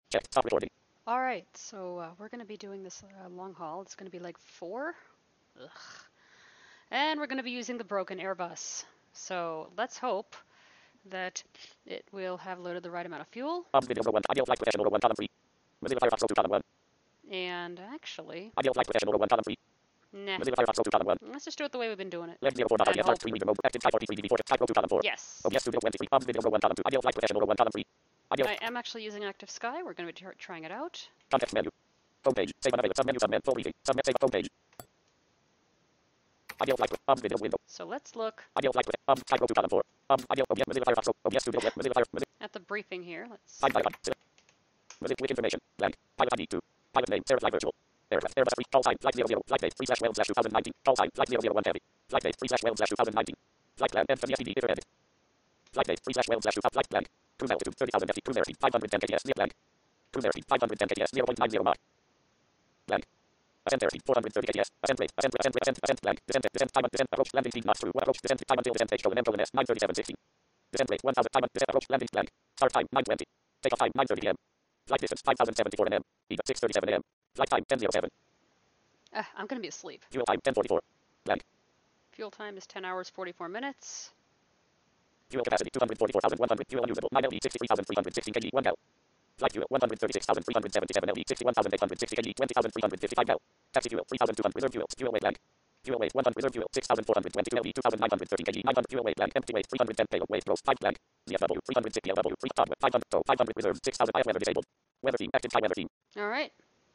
Check. Stop recording. All right, so we're going to be doing this long haul. It's going to be like 4. Ugh. And we're going to be using the broken Airbus. So let's hope that it will have loaded the right amount of fuel. Video number 1. Ideal flight professional number 1 column 3. Mozilla Firefox 2 column 1. And actually, Ideal flight professional number 1 column 3. nah, Mozilla Firefox 2 column 1. let's just do it the way we've been doing it. Left 04 And .IDF hope. screen reader mode. Active type 43 DB4. Type 2 column 4. Yes. OBS Studio 23. Video number 1 column 2. Ideal flight professional number 1 column 3. Ideal I am actually using Active Sky. We're going to be trying it out. context menu. Home page. Save unavailable. Submenu. Submenu. Full reading. Submit. Save. Home page. Ideal flight. Video window. So let's look Ideal flight. Type 2 column 4. Ideal. OBS. Mozilla Firefox. OBS Studio. Mozilla Firefox. at the briefing here. Let's. Find icon. Mozilla quick information. Blank. Pilot ID 2. Pilot name. Air flight virtual. Aircraft. Airbus free. Call sign. Flight 00. Flight date 3/12/2019. Call sign. Flight 001 heavy. Flight date 3/12/2019. Flight plan. MFD edit. Flight date 3/12/2019. Flight blank. Cruise altitude 30,000 ft. Cruise airspeed 510 kts. Near blank. Cruise airspeed 510 kts. 0.90 Mach. Blank. Ascent airspeed 430 kts. Ascent rate. Ascent blank. Descent time. Descent approach. Landing speed Mach 2. Approach. Descent time until descent page. Colon M. Colon S. 9:37:16. Descent rate 1,000 time. Descent approach. Landing blank. Start time 9:20. Takeoff time 9:30 am. Flight distance 5,074 m. Speed 6:37 am. Flight time 10:07. I'm going to be asleep. Fuel time 10:44. Blank. Fuel time is 10 hours 44 minutes. Fuel capacity 244,100. Fuel unusable 9 LE 63,316 kg 1 L. Flight fuel 136,377 LE 61,860 kg 20,355 L. Taxi fuel 3,200. Reserve fuel. Fuel weight blank. Fuel weight 100. Reserve fuel 6,422 LE 2,930 kg 900. Fuel weight blank. Empty weight 310 payload weight gross 5 blank. ZFW 360 LW 3 top 500 tow 500 reserve 6,000 IF weather disabled. Weather team active high weather team. All right.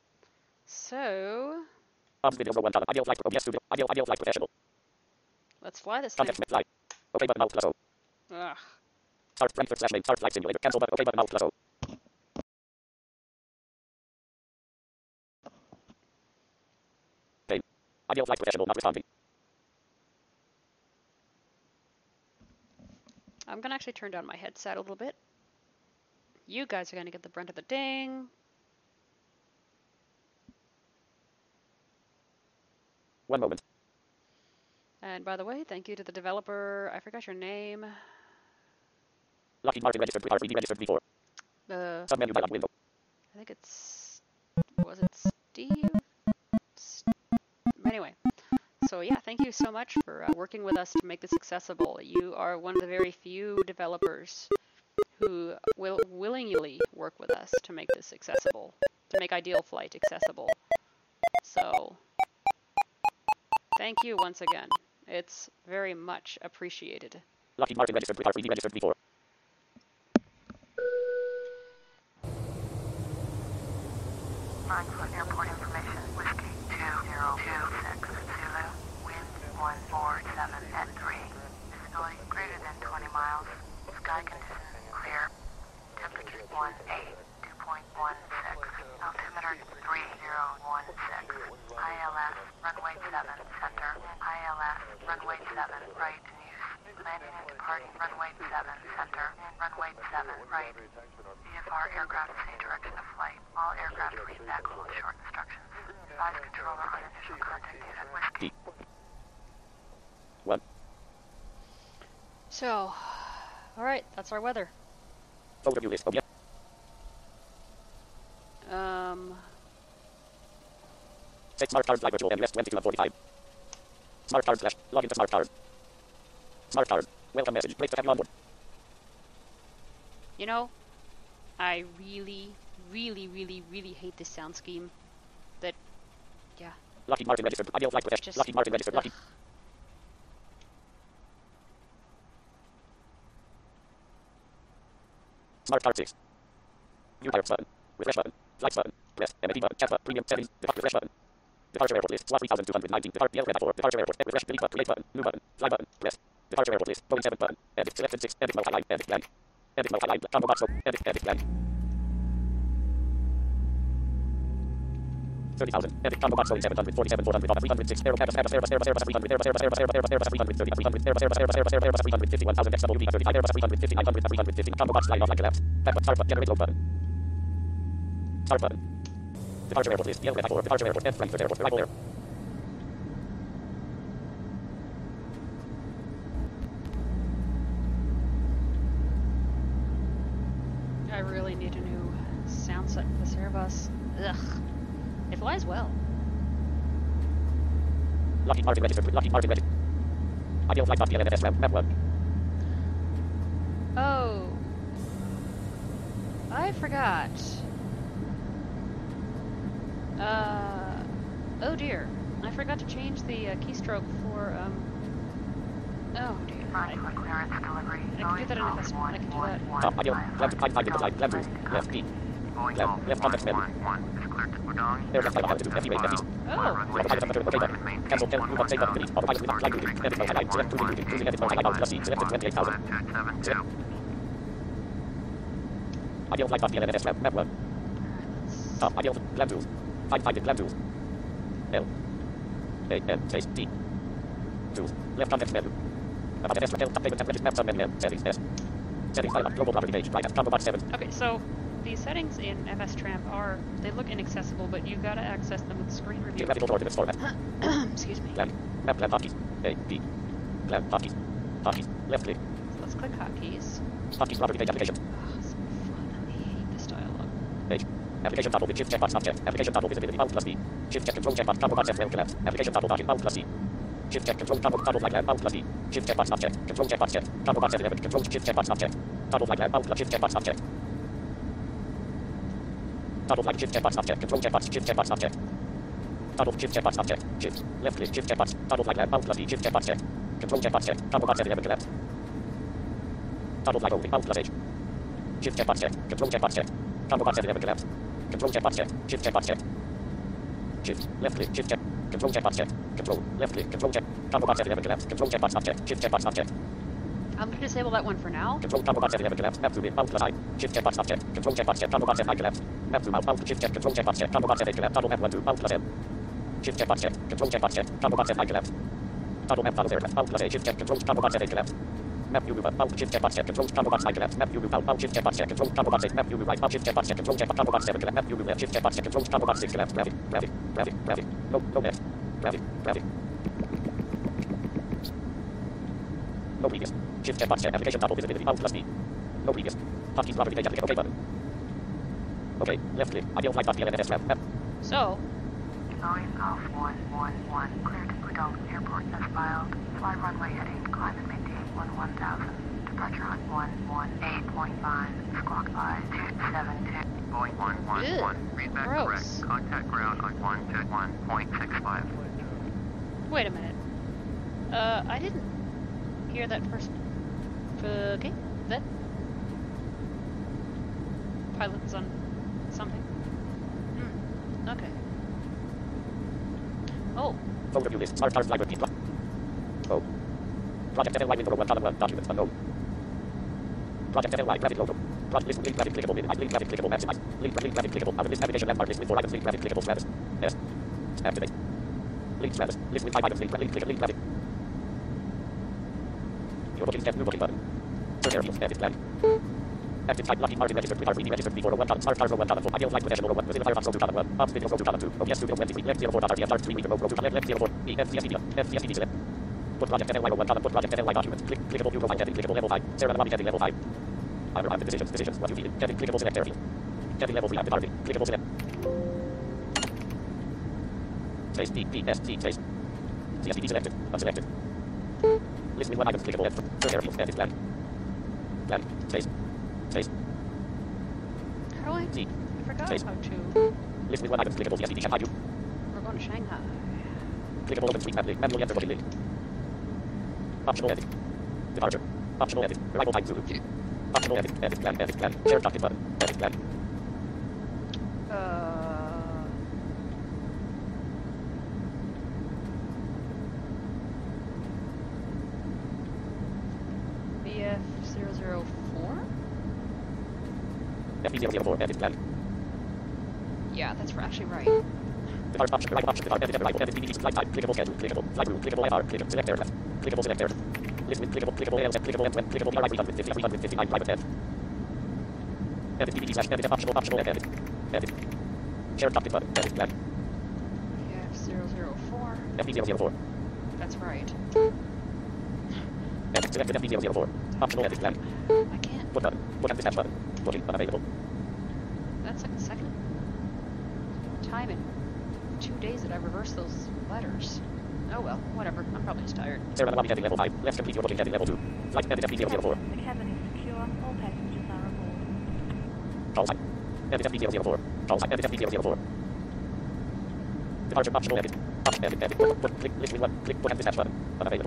So Video number 1 column. Ideal flight. OBS studio. Ideal flight professional. let's fly this thing. Context flight. OK button alt plus O. Ugh. Start Frankfurt /main. Start flight simulator. Cancel button. OK button alt plus O. Ideal flight professional not responding. I'm going to actually turn down my headset a little bit. You guys are going to get the brunt of the ding. One moment. And by the way, thank you to the developer. I forgot your name. Lockheed Martin registered with R3D registered before. Submenu dialog window. I think it's... Was it Steve? Anyway. So yeah, thank you so much for working with us to make this accessible. You are one of the very few developers who will willingly work with us to make this accessible, to make Ideal Flight accessible. So thank you once again. It's very much appreciated. Lockheed Martin registered with R3D registered before. Frankfurt Airport information. Whiskey 2026 Zulu. Wind 147 at 3. Visibility greater than 20 miles. Sky conditions clear. Temperature 18, 2.16. Altimeter 3016. ILS runway 7 center. ILS runway 7 right in use. Landing and departing runway 7 center. Runway 7 right. VFR aircraft say direction of flight. All aircraft feedback will short instructions. Advise controller on initial contact data. Whiskey. 1. So, alright, that's our weather. Overview list. OBS. Set smart card flight virtual and rest 22:45. Smart card flash. Log into smart card. Smart card. Welcome message. Great to have you on board. You know, I really hate this sound scheme. That, yeah. Lockheed Martin registered. Ideal flight professional. Just, Lockheed Martin registered. Lockheed. Smart card 6. View pirates button. Refresh button. Flights button. Press. MAP button. Chat button. Premium settings. Refresh button. Departure airport list. 3219. Departure PL 4. Departure airport. Refresh. Delete button. Create button. New button. Fly button. Press. Departure airport list. Boeing 7 button. Edit. Selected 6. Edit multi-line. Edit blank. Edit multi-line. Combo box. Edit. Edit blank. 30,000. Edit combo box. Boeing 747. 400. 306. Airbus. Airbus. 300. Airbus 330. Airbus 351,000. XWB 35. Airbus 350. 900. 350. Combo box. Line offline collapse. Back button. Start button. Generate load button. Start button. Departure airport list. PL 4. Departure airport. F. Frankfurt airport. Arrival air. I really need a new sound this Airbus. Ugh. It flies well. Lockheed Martin registered. Lockheed Martin registered. Ideal flight PLNS map 1. Oh. I forgot. Oh dear. I forgot to change the keystroke for, oh dear. Right for clearance delivery. I can do that in FS. I can do that. Top ideal. Plan to find into flight. Plan to left B. Left context menu. Aircraft pilot altitude. FE rate. FE. Oh. Autopilot temperature. OK button. Cancel 10. Move on. Save button. Delete. Autopilot without flight routing. Edit. Highlight. Select. Cruising routing. Cruising edit. Highlight. Plus C. Selected 28,000. Ideal flight PLNS map 1. Top ideal. Plan tools. Find it. Plan tools. L. A. N. Space. D. Tools. Left context menu. About S. L. Payment template. Map sub menu. Settings. S. Settings. Dialog. Global property page. Right. Combo box 7. Okay, so the settings in FS Tramp they look inaccessible, but you gotta access them with screen review. Geographical coordinates format. Excuse me. Plan. Map plan hotkeys. A. B. Plan hotkeys. Hotkeys. Left click. So let's click hotkeys. Hotkeys property page application. Oh, so fun. I hate this dialogue. Page. Application toggle with shift checkbox not checked. Application toggle visibility Alt plus B. Shift check control checkbox combo box F well collapse. Application toggle docking Alt plus B. Shift check control toggle flight lamp Alt plus B. Shift checkbox not checked. Control checkbox checked. Combo box F11 control shift checkbox not checked. Toggle flight lamp Alt plus shift checkbox not checked. Toggle flight shift checkbox not checked. Control checkbox shift checkbox not checked. Toggle shift checkbox not checked. Shift left click shift checkbox. Toggle flight lamp Alt plus B. Shift checkbox checked. Control checkbox checked. Combo box F11 collapse. Toggle flight only Alt plus H. Shift checkbox checked. Control checkbox checked. Combo box F11 collapse. Control checkbox check. Shift checkbox check. Shift left click shift check. Control checkbox check. Control left click control check. Combo box F11 collapse. Control checkbox not check. Shift checkbox not check. I'm gonna disable that one for now. Control combo box F11 collapse. Map zoom in. Alt plus I. Shift checkbox not check. Control checkbox check. Combo box F9 collapse. Map zoom out. Alt shift check. Control checkbox check. Combo box F8 collapse. Toggle map 1 2. Alt plus M. Shift checkbox check. Control checkbox check. Combo box F9 collapse. Toggle map toggle aircraft. Alt plus A. Shift check. Control combo box F8 collapse. Map view move up. Alt shift checkbox check. Control combo box I collapse. Map view move out. Alt shift checkbox check. Control combo box 8. Map view move right. Alt shift checkbox check. Control check combo box 7 collapse. Map view move left. Shift checkbox check. Control combo box 6 collapse. Gravity. No left. Gravity. No previous. Shift checkbox check. Application toggle visibility. Alt plus B. No previous. Hotkeys property page application. OK button. OK. Left click. Ideal flight PLNS map. So, Boeing Golf 111 cleared to Pudong Airport as filed. Fly runway heading, climb and maintain 11,000. Departure on 118.5. Squawk by 272. Boeing 111. Read back Gross. correct. Contact ground on 121.65. wait a minute. I didn't hear that first. Okay, that pilot was on something. Okay. Oh, Overview list. Start flight with people. Oh. Project FLY window 1 column 1 documents unknown. Project FLY graphic logo. Project list link graphic clickable link graphic clickable maximize. Link graphic clickable. Other list navigation landmark list with 4 items link graphic clickable status. S. Activate. Link status. List with 5 items link graphic. Your booking step new booking button. Search areas edit plan. Active type Lockheed Martin registered with R3D registered before 1 column. Start cargo 1 column 4. Ideal flight possession 1 within the Firefox 2 column 1. Ops video 2 column 2. OBS studio 20 left 04 RTF start 3 meter left 04 E FCS media FCS select. Put project FLY 1 column put project FLY documents. Clickable view profile heading clickable level 5. Sarah lobby heading level 5. I'm the decisions what you need. Heading clickable select airfield. Heading level 3 active RV. Clickable select. Space DPST space. CSPD selected. Unselected. List with 1 items clickable left. Search airfield edit plan. Plan. Space. how do I? Z. I forgot Space. how to. List with 1 items clickable CSPD Shanghai view. We're going to Shanghai. Clickable open suite map link. Manually enter booking link. Optional edit. Departure. Optional edit. Arrival time Zulu. Optional edit. Edit plan. Share document button. Edit plan. BF004? FB004. Edit plan. Yeah, that's actually right. Depart option. Arrival option. Depart edit arrival. Edit BDD flight type. Clickable schedule. Clickable flight route. Clickable IR. Clickable select aircraft. Clickable select aircraft. List with clickable ALZ. Clickable M. Clickable ERI 359 private ed. Edit BDD slash edit optional edit. Share document button. Edit plan. BF004. FB004. That's right. Edit selected FB004. Optional edit plan. I can't. Put button. Put and dispatch button. Booking unavailable. That that's like the second time in 2 days that I've reversed those letters. Oh well, whatever. I'm probably just tired. Sarah Lobby heading level 5. Let's complete your booking heading level 2. Flight ended FD004. The cabin is secure. All passengers are aboard. Call sign. Ended FD004. Call sign. Ended FD004. Departure optional edit. Option edit. Edit. Click list 1. Click book and dispatch button. Unavailable.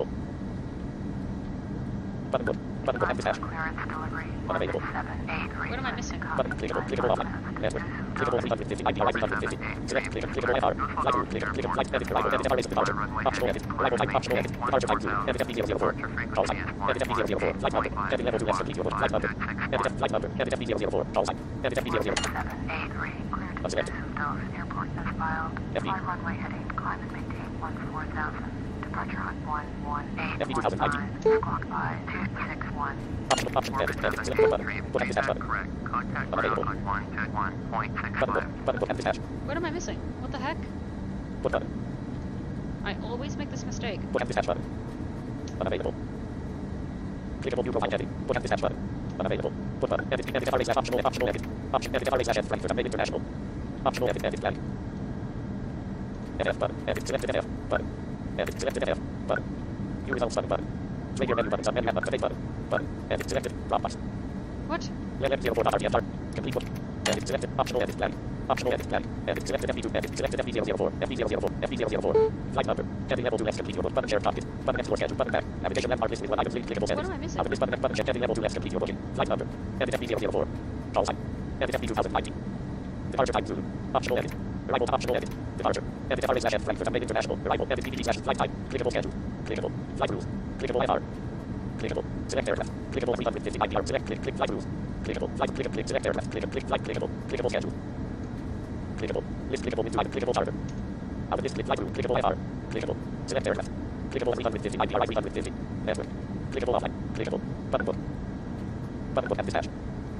Button book. Button book and dispatch. Clearance delivery. Unavailable. 178. What am I missing? Button. Clickable. Clickable offline. Network. Clickable 350. IPR 350. Select. Clickable FR. Flight route. Clickable flight edit. Arrival. Edit FR departure. Optional edit. Arrival type. Optional edit. Departure type 2. Edit FD004. Call sign. Edit FD004. Flight number. Edit level 2. Let's complete your book. Flight number. Edit flight number. Edit FD004. Call sign. Edit FD004. 178. Cleared. Unselected. Dulles Airport as filed. FD. Fly runway heading. Climb and maintain 14000. Departure on 118.5. Squawk by 261. Optional edit. Edit. Select book button. Book and dispatch button. Correct. Contact ground Unavailable. on 121.65. Button book. Button book and dispatch. What am I missing? What the heck? Book button. I always make this mistake. Book and dispatch button. Unavailable. Clickable new profile heading. Book and dispatch button. Unavailable. Book button. Edit. Edit FRA slash optional. Optional edit. Option. Edit FRA slash F Frankfurt and International. Optional edit. Edit blank. NF button. Edit. Selected NF button. Edit. Selected NF button. View results button. Button. Radio menu button. Submenu button. Update button. Button. Edit. Selected. Dropbox. What? Let 04.RTM start. Complete book. Edit. Selected. Optional edit blank. Optional edit blank. Edit. Selected FD2. Edit. Selected FD004. FD004. FD004. Flight number. Heading level 2. Let's complete your book. Button share cockpit. Button explore schedule. Button back. Navigation landmark list with 1 item. Clickable What settings. am I missing? Out of this button. Button check. Heading level 2. Let's complete your booking. Flight number. Edit FD004. Call sign. Edit FD2019. Departure type Zulu. Optional edit. Arrival to optional edit. Departure. Edit FRA slash F Frankfurt and International. Arrival. Edit PPT slash flight type. Clickable schedule. Clickable. Flight rules. Clickable FR. Clickable. Select aircraft. Clickable 350 IPR. Select click. Click flight rules. Clickable. Flight. Click. Click. Select aircraft. Click. Click flight. Clickable. Clickable schedule. Clickable. List clickable into item. Clickable charter. Out of this click flight rule. Clickable FR. Clickable. Select aircraft. Clickable 350 IPR 350. Network. Clickable offline. Clickable. Button book. Button book and dispatch.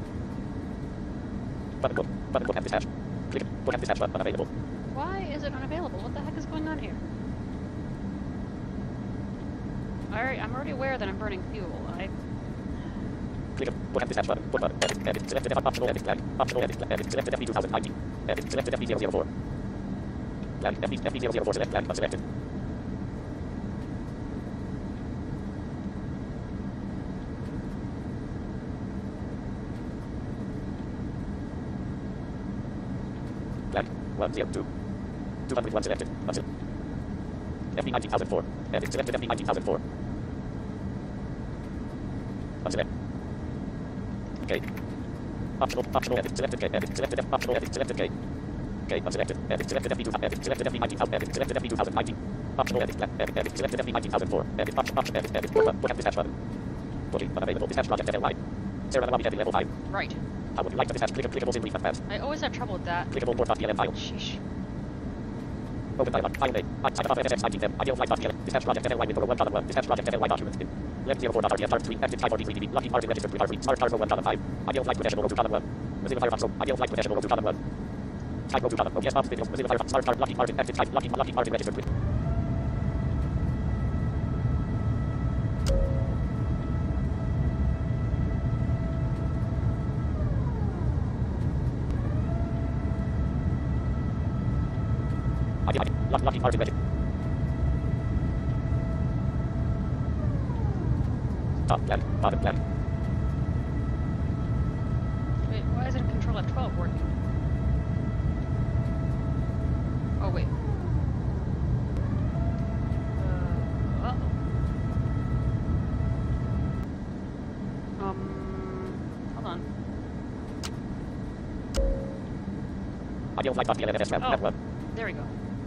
Button book. Button book and dispatch. Click. Book and dispatch button unavailable. Why is it unavailable? What the heck is going on here? Alright, I'm already aware that I'm burning fuel. Click book and dispatch button. Book button. Edit. Edit. Selected optional edit flag. Optional edit flag. Edit. Selected FD2019. Edit. Selected FD004. Flag. FD004 select flag unselected. Flag 102. 201 selected. Unselected. FD19004. Edit. Selected FD19004. Unselected. K. Optional edit. Selected K. Edit. Selected F. Optional edit. Selected K. K. Unselected. Edit. Selected FD2. Edit. Selected FD19000. Edit. Selected FD2019. Optional edit. Edit. Edit. Selected FD19004. Edit. Option edit. Edit. Book and dispatch button. Booking unavailable. Dispatch project FLY. Sarah Lobby heading level 5. Right. How would you like to dispatch clickables in brief advance? I always have trouble with that. Clickable port.plm file. Sheesh. Open dialog. File name. Type of FSX 19M. Ideal flight.plm. Dispatch project FLY window 1.1. Dispatch project FLY documents. Left 04.RTM part 3. Active type RD3DB. Lockheed Martin registered 3R3. Smart cargo 1.5. Ideal flight professional 2.1. Mozilla Firefox. Ideal flight professional 2.1. Type 2.1. OBS Bombs videos. Mozilla Firefox. Smart card. Lockheed Martin. Active type. Lockheed Martin registered 3. Lockheed Martin registered. Top plan. Bottom plan. Wait, why isn't Control F12 working? Oh, wait. Uh-oh. Hold on. Ideal flight.plm FS map. Oh, Network. there we go.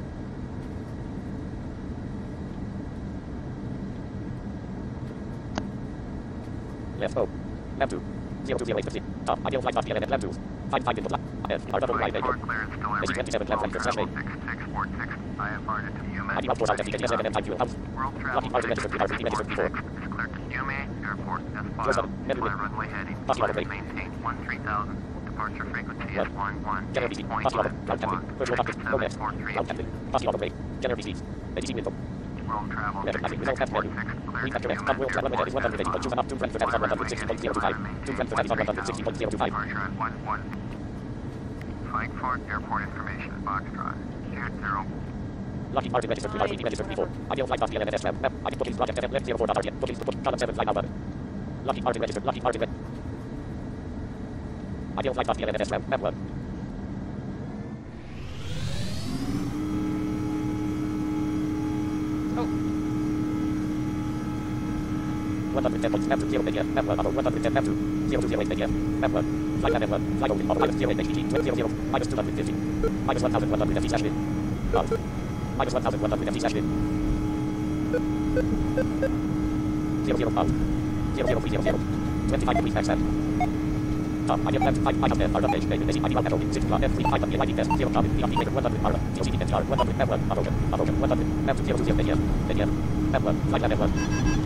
Left O. Map 2. 02080. Top. Ideal flight.plm Lab 2. Find input. RWY Baker. Clearance delivery. AC-27 Plan Frankfurt slash A. 6646. IFR to UMA. ID outdoors out FD-KT7 and time fuel house. World travel Lockheed Martin registered 3R3. Registered 34. is cleared to UMA. Airport as Close filed. button. Menu Fly link. runway heading. Possible Climb rate. maintain 13000. Departure frequency is 11. General BC. Possible ground temping. Virtual cockpit. Roadmaps. Ground temping. Possible rate. General BCs. ADC window. World travel. Level classic. Results menu. Read vector X. Top wheel runway head is 180. Choose up to Frankfurt at 160.025. To Frankfurt at 160.025. Departure at 11. Frankfurt Airport information, Foxtrot. Steered 0. Lockheed Martin registered 3 RPD registered 34. Ideal flight path DLNS map. Map. Ideal bookings project left 04 RPM. Bookings to book column 7 flight number. Lockheed Martin registered. Lockheed Martin Ideal flight path DLNS map. Map 1. Oh. 110 points. Map 2 0 ADF. Map 1 Bravo 110 map 2 0208 ADF. Map 1. Flight path M1. Flight over pilot 0 HPG 0 minus 250. Minus 1150 slash min. Minus 1150 slash min. 00 pound. 00300. 25 degrees max sand. IDF left 5 10 R page page ID petrol 6 F3 5 ID test 0 copy ERP maker 100 R COC NTR 100 map 1 Avogan 100 map 0 ADF ADF map 1 flight lab M1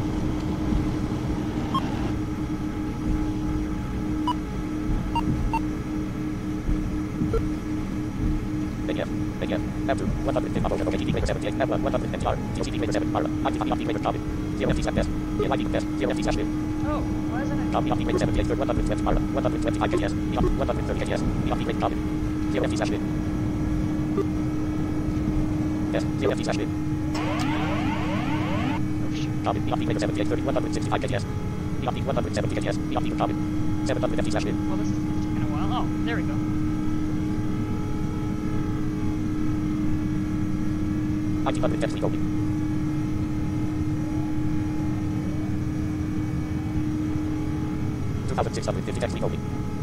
Map 2, 110 Avogan OKTD Maker 78, Map 1, 100 NTR, COCD Maker 7, R, IDP Maker Copy, 0 FT slash test, ID test, 0 FT slash min. Oh, why isn't it? Copy, Maker 78, 120 R, 125 KS, 130 KS, ERP Maker Copy, 0 FT slash min. Test, 0 FT slash min. Oh, shoot. Copy, ERP Maker 78, 165 KS, ERP 170 KS, ERP Copy, 700 FT slash min. Well, this is taking a while. Oh, there we go. IT 100 test copy. $2,650 text copy.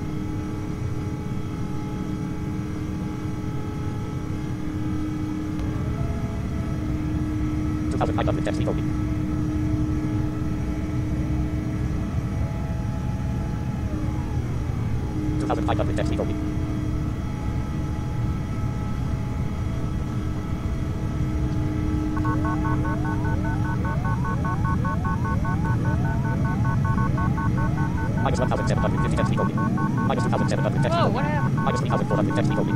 $2,500 text copy. $2,500 text copy. Minus 1,750 text copy. Minus 2,700 text Whoa, copy. what happened? Minus 3,400 text copy.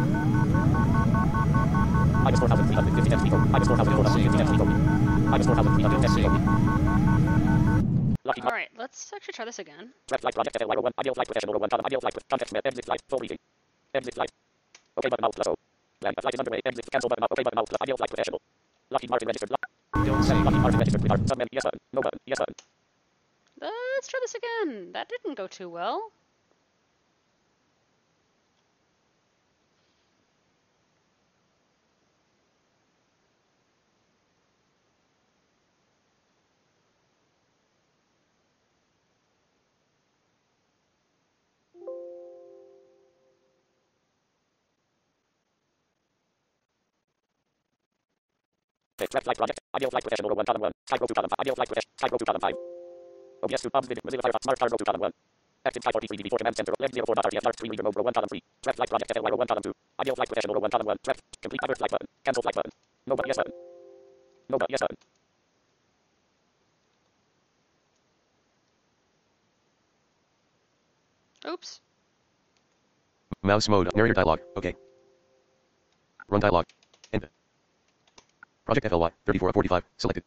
Minus 4,350 text copy. Minus 4,450 text copy. Minus 4,300 text copy. Lucky All right, let's actually try this again. Draft flight project FLY1. Ideal flight professional 1 column. Ideal flight context map. Exit flight. Full reading. Exit flight. OK button out plus O. Land. Flight is underway. Exit. Cancel button out. OK button out plus. Ideal flight professional. Lockheed Martin registered. Lockheed Martin registered. With some yes button. No button. Yes button. Let's try this again. That didn't go too well. Draft flight project. Ideal flight professional 1 column 1. Type 2 column 5. Ideal flight professional. Type 2 column 5. OBS 2 bombs. Mozilla Firefox. Smart Cargo 2 column 1. Active Type 43 for command center. Left 04.rtf. Large 3 reader mode 1 column 3. Draft flight project FLY 1 column 2. Ideal flight professional 1 column 1. Draft. Complete other flight button. Cancel flight button. No button. Yes button. No button. Yes button. Oops. Mouse mode. Narrator dialog. Okay. Run dialog. End. Project FLY 34 of 45. Selected.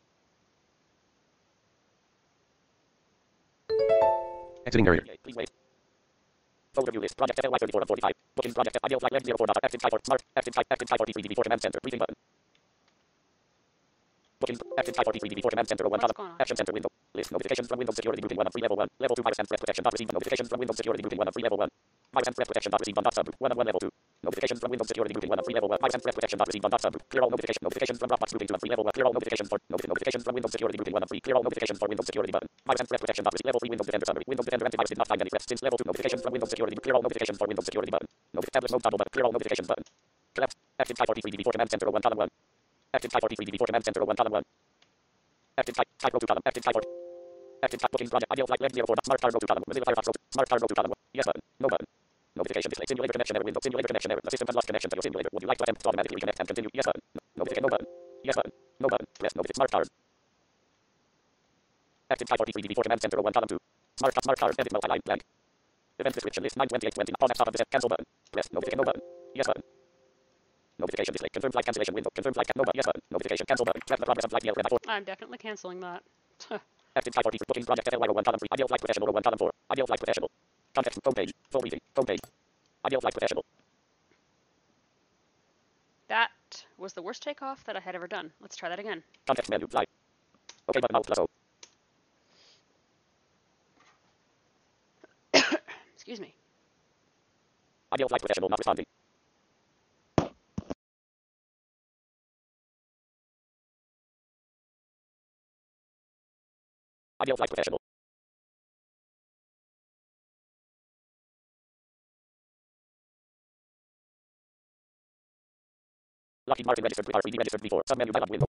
Exiting narrator. Please wait. Folder view list. Project FLY 34 of 45. Bookings project. Ideal flight left 04. Active type or smart. Active type 43 for command center. Briefing button. Bookings. Active type 43 for command center. 1 What's column. going on? Action center window. List notifications from Windows Security Grouping 1 of 3 level 1. Level 2 virus and threat protection. Not received notifications from Windows Security Grouping 1 of 3 level 1. Virus and threat protection not received on dot subgroup 1 of 1 level 2. Notifications from Windows Security Grouping 1 of 3 level 1. Virus and threat protection not received on dot subgroup. Clear all notifications from Dropbox Grouping 2 of 3 level 1. Clear all notifications for notifications from Windows Security Grouping 1 of 3. Clear all notifications for Windows Security button. Virus and threat protection not received. Level 3 Windows Defender summary. Windows Defender antivirus did not find any threats since level 2 notifications from Windows Security. Clear all notifications for Windows Security button. Tablet mode toggle button. Clear all notifications button. Collapse. Active type 43 for command center 1 column 1. Active type 43 for command center 1 column 1. Active type 2 column. Active type Active type bookings project. Ideal flight left 04. Smart Cargo 2 column. Mozilla Firefox. Smart Cargo 2 column 1. Yes button. No button. Notification display. Simulator connection error window. Simulator connection error. The system has lost connection to your simulator. Would you like to attempt to automatically reconnect and continue? Yes button. Notification. No button. Yes button. No button. Press notification. Smart card. Active type 43 for command center 1 column 2. Smart card. Edit multi-line blank. Event description list 92820. On top of the set. Cancel button. Press notification. No button. Yes button. Notification display. Confirm flight cancellation window. Confirm flight. No button. Yes button. Notification. Cancel button. Track the progress of flight DL. I'm definitely canceling that. Active type 43 bookings project FLY 1 column 3. Ideal flight professional 1 column 4. Ideal flight professional. Context. Home page. Full reading. Home page. Ideal flight professional. That was the worst takeoff that I had ever done. Let's try that again. Context menu. Fly. OK button Alt plus O. Excuse me. Ideal flight professional not responding. Ideal flight professional. Lockheed Martin registered with R3D registered before. Submenu dialog window.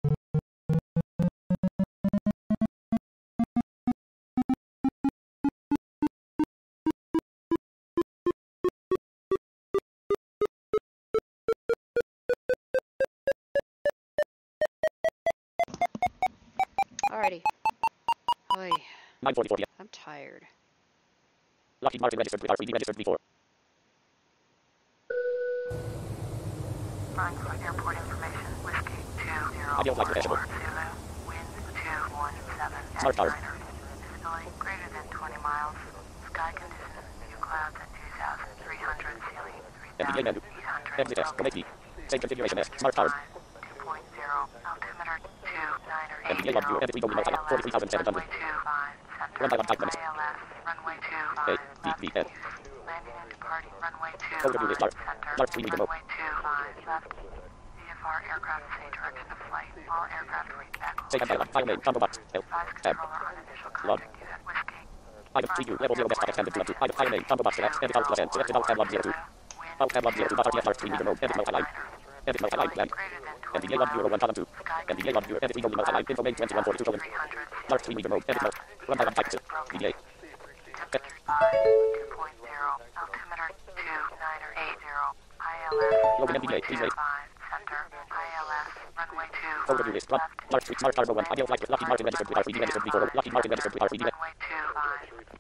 Alrighty. Oy, 9:44 p.m. I'm tired. Lockheed Martin registered with R3D registered before. Frankfurt Airport information. Whiskey Ideal flight 2040 professional. Zulu. Wind 217 Smart at power. niner. Visibility greater than 20 miles. Sky conditions. Few clouds at 2,300. Ceiling NVDA menu. 3,800. Exit S. Make B. Same configuration S. Smart power. 2.0. Altimeter 2980. NVDA log view. Edit read only multi. 43,700. Runway 25. Center. Run dialog type limits. ILS. Runway A. 25. B. B. N. Landing and departing. Runway Code review 25. list. Lark. Center. Lark 3 remote. Runway 25. Left. VFR aircraft say direction of flight. All aircraft reach back. Say dialog. File name. Combo box. L. Advise Tab. controller on initial Log. contact. You have whiskey. Item 3U. Level 0 desktop extended to 2. Item file name. Combo box select. Edit Alt plus N. Select Alt tab log 02. Alt tab log 02. RTS Lark 3 remote. Edit multi-line. Edit multi-line. Land. NVDA log viewer 1 column 2. NVDA log viewer. Edit read only multi-line. Info main 2142 colon. Lark 3 remote. Edit mode. Run dialog type 2. VDA. 2.0. Altimeter 2980. ILS. Logan NVDA. Please wait. 5. Center. ILS. Runway 2. Code review list. Lark 3. Smart cargo 1. Ideal flight. Lockheed Martin registered with R3D registered before. Lockheed Martin registered with R3D. Runway 25.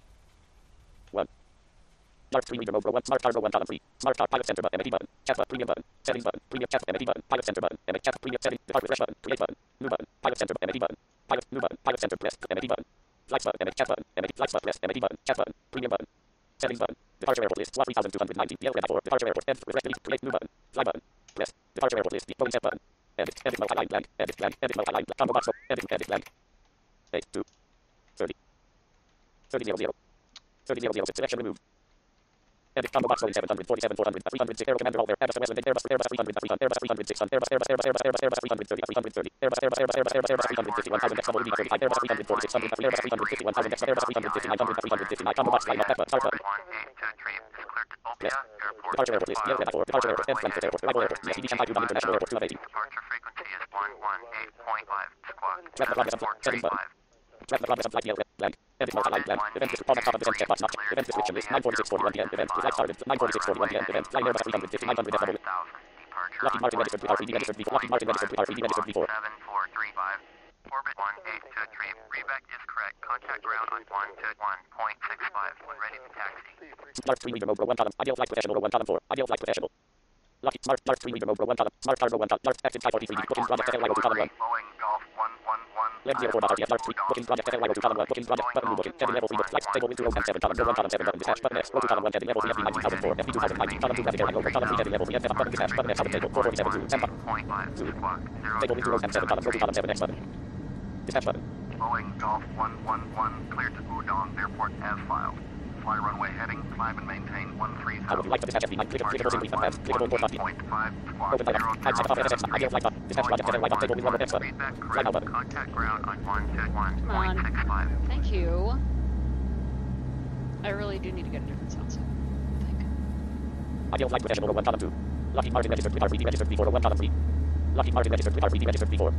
1. Lark 3 remote row 1. Smart cargo 1 column 3. Smart car pilot center button. MAD button. Chat button. Premium button. Settings button. Premium chat MAD button. Pilot center button. MAD chat premium setting. Depart refresh button. Create button. New button. Pilot center MAD button. Pilot new button. Pilot center blast. MAD button. Flights button. MAD chat button. MAD flights button. Blast. MAD button. Chat button. Premium button. Settings button. Departure airport list. SWAT 3290. Yellow red 4. Departure airport. End. Refresh delete. Create new button. Fly button. Blast. Departure airport list. Boeing set button. Edit. Edit multi-line blank. Edit blank. Edit multi-line blank. Combo box. Edit. Edit blank. 8 2 30 30 00 30 00 selection removed. Edit combo box Boeing 747 400 306 Aero Commander all there Airbus Westland Airbus 300 Airbus 306 Airbus 330 Airbus 350 1000 XW 35 Airbus 346 Airbus 350 1000 Airbus 359 combo box line up start button. 18 to retrieve is cleared to Opia Airport. Departure airport list. Yellow red 4. Departure airport. End Frankfurt airport. Arrival airport. CDC Shanghai Pudong International Airport 280. Departure frequency is 118.5 squawk. Traffic progress on settings button. Traffic progress on flight yellow red blank. Edit multi-line blank. Event list. Callback top of event checkbox not checked. Event description list. 9:46:41 p.m. Event. Flight started. 9:46:41 p.m. Event. Flying Airbus 350 900 FW. Departure Lockheed Martin registered with R3D registered before. Lockheed Martin registered with R3D registered before. 7435. Orbit 18 to retrieve. Reback is correct. Contact ground on 1 to 1.65 when ready to taxi. Lark 3 remote row 1 column. Ideal flight professional row 1 column 4. Ideal flight professional. Lockheed Smart Lark 3 remote row 1 column. Smart cargo 1 column. Lark exit 543. Bookings project FLY 2 column 1. Boeing Golf 111. Led 04.RTF Lark 3. Bookings project FLY 2 column 1. Bookings project button new booking. Heading level 3 book flights. Table with 2007 column 1 column 7 button dispatch button S. Row 2 column 1 heading level 3 FB 19004. FB 2019 column 2 rapid air over column 3 heading level 3 FF button dispatch button S. Out table 447 2 10 button. 0.5 squawk. Table with 2007 column 2 column 7 X button. Dispatch button. Boeing Golf 111 cleared to Udon Airport as filed. Fly runway heading, climb and maintain 130. I would like to dispatch FB9. Clickable simply fast. Clickable port button. 1.5 squawk. Open dialog. Type set off FSX. Ideal flight button. Dispatch project FLY button. Table with 1 X button. Feedback Fly now correct. button. Contact ground on 1 to Come on. 1.65. Thank you. I really do need to get a different sound set. I think. Ideal flight professional row 1 column 2. Lockheed Martin registered with R3D registered before row 1 column 3. Lockheed Martin registered with R3D registered before.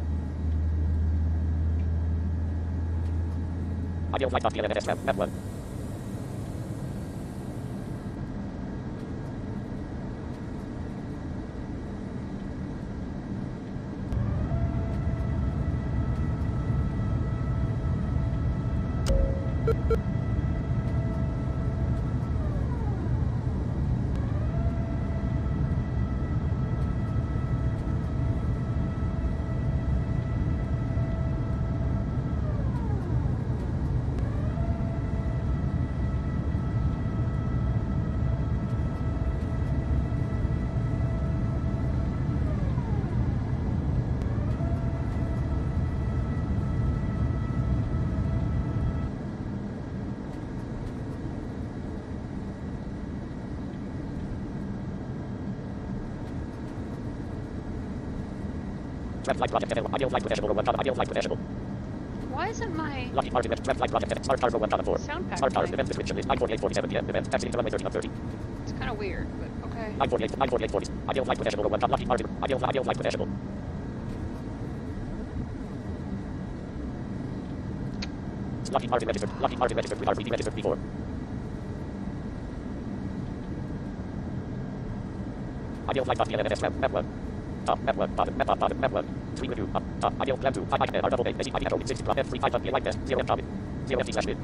Ideal flight button LNS map 1. Red flight project FL1. Ideal flight professional 1. Ideal flight professional. Why isn't my Lockheed Martin red flight project Smart Cargo 1.4. sound pack Smart Cargo playing? event description is 9:48:47 p.m. Event taxi to runway 13:30. It's kind of weird, but okay. 9:48:40. Ideal flight professional 1. Lockheed Martin. Ideal flight professional. Lockheed Martin registered. Lockheed Martin registered with RPD registered before. Ideal flight PLNS map 1. Map 1. Bottom. Map 1. Screen review. Ideal plan 2. 5 R double A. Basic ID control. 60 F 3 5 light test. 0 M target. 0 FT slash mid.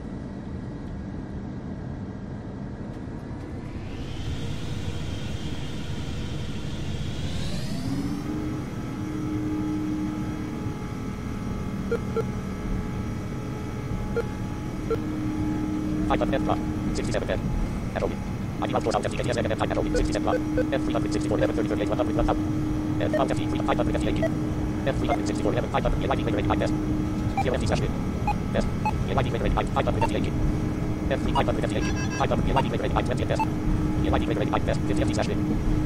F 67 10. F ID 4 South FT KTS and F 5 67 F 364 11 30 38 100 1000. F 5 FT 500 FT 80. F 364 11 500 ID rating 5 test. 0 FT slash mid. Test. ID rating 500 FT 80. F 500 FT 80. 500 ID rating 5 20 test. ID rating 5 test. 50 FT slash mid.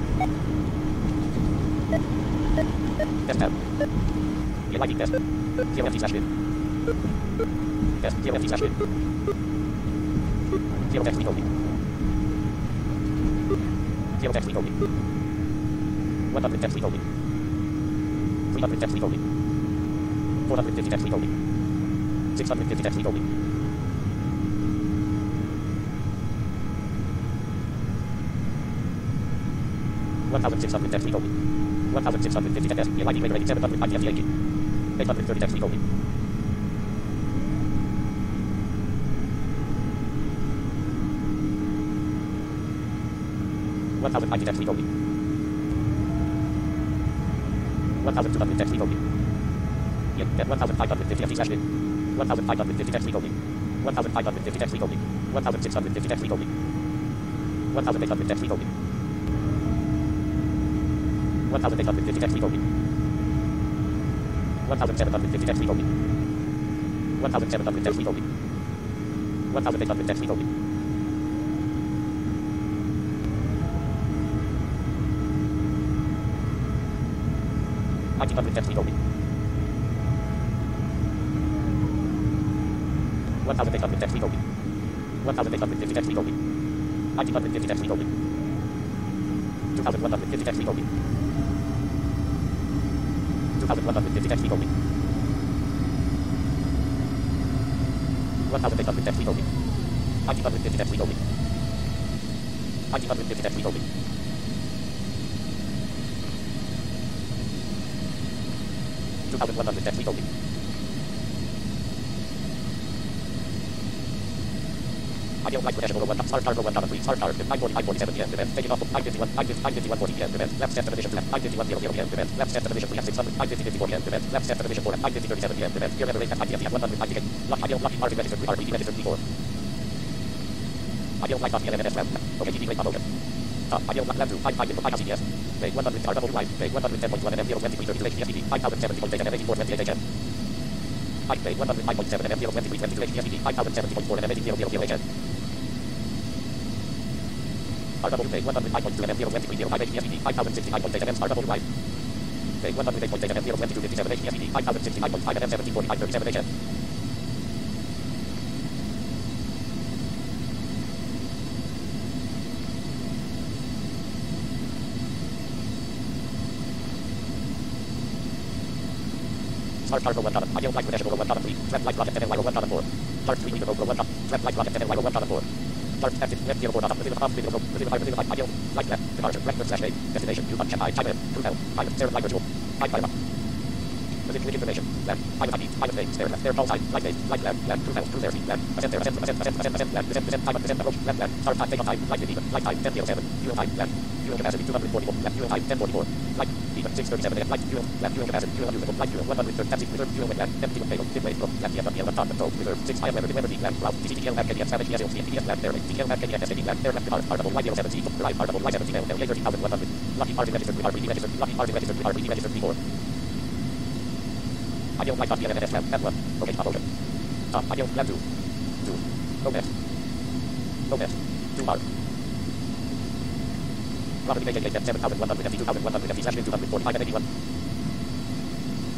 Test tab. ID test. 0 FT slash mid. Test. 0 FT slash mid. 0 text recording. 0 text recording. 100 text recording. 300 text recording. 450 text recording. 650 text recording. 1600 text recording. 1650 text. ID rating 700 IDFT 80. 830 text recording. 1090 text recording. 1200 text recording. 1550 FT slash mid. 1550 text recording. 1550 text recording. 1650 text recording. 1800 text recording. 1850 text recording. 1750 text recording. 1700 text recording. 1800 text recording. 1900 text recording. 1800 text recording. 1850 text recording. 1950 text recording. 2150 text recording. 2150 text recording. 1800 text recording. 1950 text recording. 1950 text recording. 2100 text recording. Ideal flight professional 1. Smart Cargo 1.3. Smart Cargo 9:47 p.m. Event taking off 9:51:40 p.m. Event left step television left 9:51:00 p.m. Event left step television 600 9:54 p.m. Event left step television 4 at 9:37 p.m. Event gear level rate at IDFT at 100 IDK. Ideal Lockheed registered with RPD registered before. Ideal flight PLNS lab. Okay, GD rate open. Ideal lab 2 5 CDS. Page 100 RW wide. Page 110.1 and M023 HDSD 5070.8 and M8428 HN. Page 105.7 and M023 HDSD 5070.4 and M8000 HN. RW page 105.2 and M023 HDSD 5065.8 and M wide. Page 108.8 and M02257 HDSD 5065.5 and M704537 HN. Smart Cargo 1. Ideal flight professional 1.3. Trap flight rocket and Enviro 1.4. Start 3 meter GoPro 1. Trap flight rocket and Enviro 1.4. Start active web 0 4. Within 5. Ideal flight left. Departure record slash date. Destination 2 Shanghai China. Cruise L. Pilot. Sarah flight virtual. Pilot. Within click information. Land. Pilot ID. Pilot name. Stair left. Stair call sign. Flight name. Flight land. Land. Cruise L. Cruise airspeed. Land. Ascent there. Ascent. Land. Descent. Pilot. Descent approach. Land. Land. Start time. Take on time. Flight even. Flight time 10:07. Fuel time. Land. Fuel capacity 244. Land. Fuel time 10:44. Flight. 637 flight fuel, land fuel capacity, fuel unusable, flight fuel 130, taxi, reserve fuel, land, empty payload, midway, from, land, TFL, land, control, reserve, 6, I am leverage, land, route, TCTL, land, KDS, savage, ESL, CFDS, land, airlane, TTL, land, KDS, SAD, land, aircraft, RW, Y07, drive, RW, Y17, LA 13,100, Lockheed Martin registered with RPD registered, Lockheed Martin registered with RPD registered before. Ideal flight, PLNS, land, F1, okay, top ocean. Ideal, land 2, go next, 2 mark. Property KJH 7150 2150 slash 245 and 81.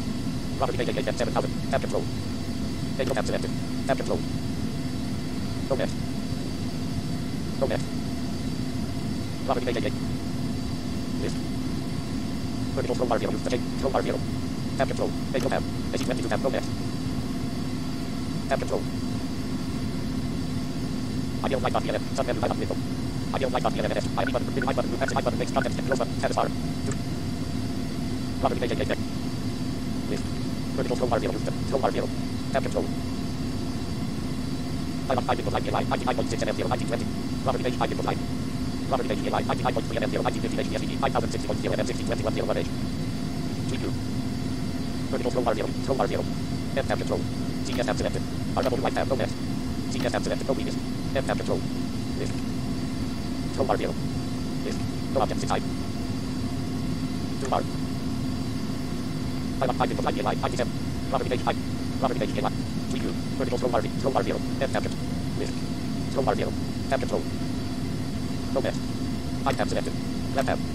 Property page 7000. Tab control. Table tab selected. Tab control. Go next. Go next. Property page 88. List. Vertical scroll bar 0. Use the change. Scroll bar 0. Tab control. Table tab. AC22 tab. Go next. Tab control. Ideal light button. Sub menu light button window. Ideal light button. ID button. Big light button. Move. Exit button. Mix context. Close button. Status bar. Property page 88. List. Vertical scroll bar 0. Use the scroll bar 0. Tab control. ID input line. ID 9.6 and M0. ID 20. Property page. ID input line. Property page. ID 9.3 and M0. ID 50 HDSD. 5060.0 and M6021.0 1H. Preview. Vertical scroll bar 0. Scroll bar 0. M tab control. CS tab selected. RW light tab. No next. CS tab selected. No previous. M tab control. List. Scroll bar 0. List. No objects inside. Toolbar. ID input line. ID 7. Property page. Property page. Preview. Vertical scroll bar 0. Scroll bar 0. M tab control. List. Scroll bar 0. Tab control. No next. I tab selected. Left tab.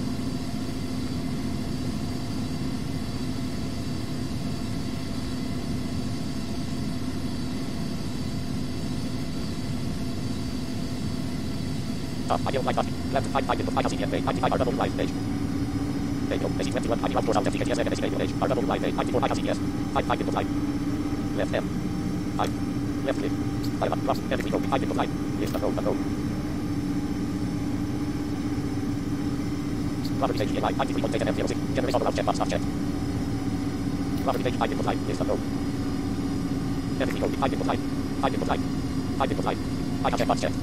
Ideal light button. Left. ID input. ID CDF page. ID RW live page. Radio. AC21. ID outdoors out. FTKTS and MSC radio page. RW live page. ID4. ID CDS. ID input line. Left M. I. Left click. I up. Plus. Every row. ID input line. List. Unknown. Property page. ID 3.8 and M06. Generate all check box. Not checked. Property page. ID input line. List. Unknown. Every row. ID input line. ID input line. ID input line. ID check box checked.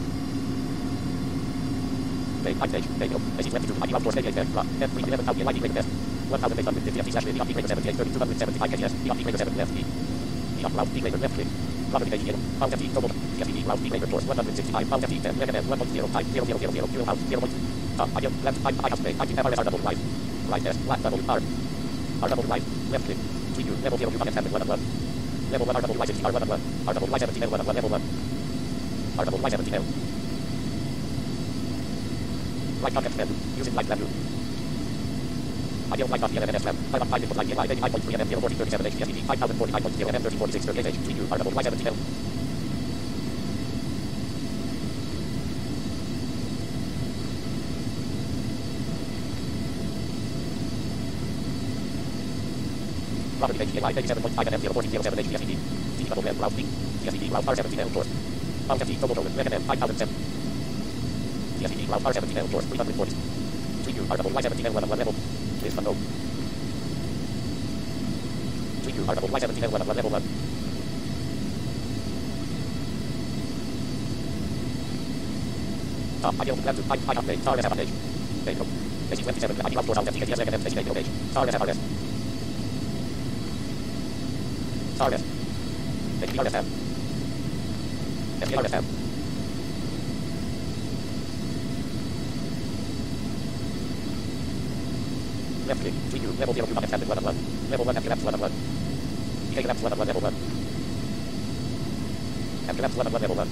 Page, page, AC22, ID outdoors, page, F3, 11,000, ID greater test, 1,850 slash, EOP greater 78, 3275 KTS, EOP greater 7, left, EOP route, D greater left click, property page, Mount FT, total, CSED, route, D greater course, 165, Mount FT, 10, level 1.05, 0, fuel house, 0. Ideal, left, I house page, ID, FRS, RW live, right test, flat, double, RW live, left click, preview, level 0, U-Box, tablet, 1 of 1, level 1, RW live, 60, R1 of 1, RW live, 17, L1 of 1, level 1, RW live, 17, L. Right context menu. Using light menu. Ideal light button NS map. I input line 9.3 mm 04037 HDSD 5049.0 mm 3046 30 HTU RW Y 17L. Property page HDMI 87.5 mm 04007 HDSD. CD double M route D. CSD route R17L course. Mount FT total total recommend 5007. CSD route R17L course 340. Preview RW Y17L 1 of 1 level. List unknown. Preview RW Y17L 1 of 1 level 1. Ideal left to I update. Star SFR page. Page no. Page 27. ID outdoors out FTKTS recommend page page. Star SFRS. Star S. Page RSM. SPRSM. Left click, preview, level 0 to not extended 1 of 1. Level 1 after left 1 of 1. EK left 1 of 1, level 1. After left 1 of 1, level 1.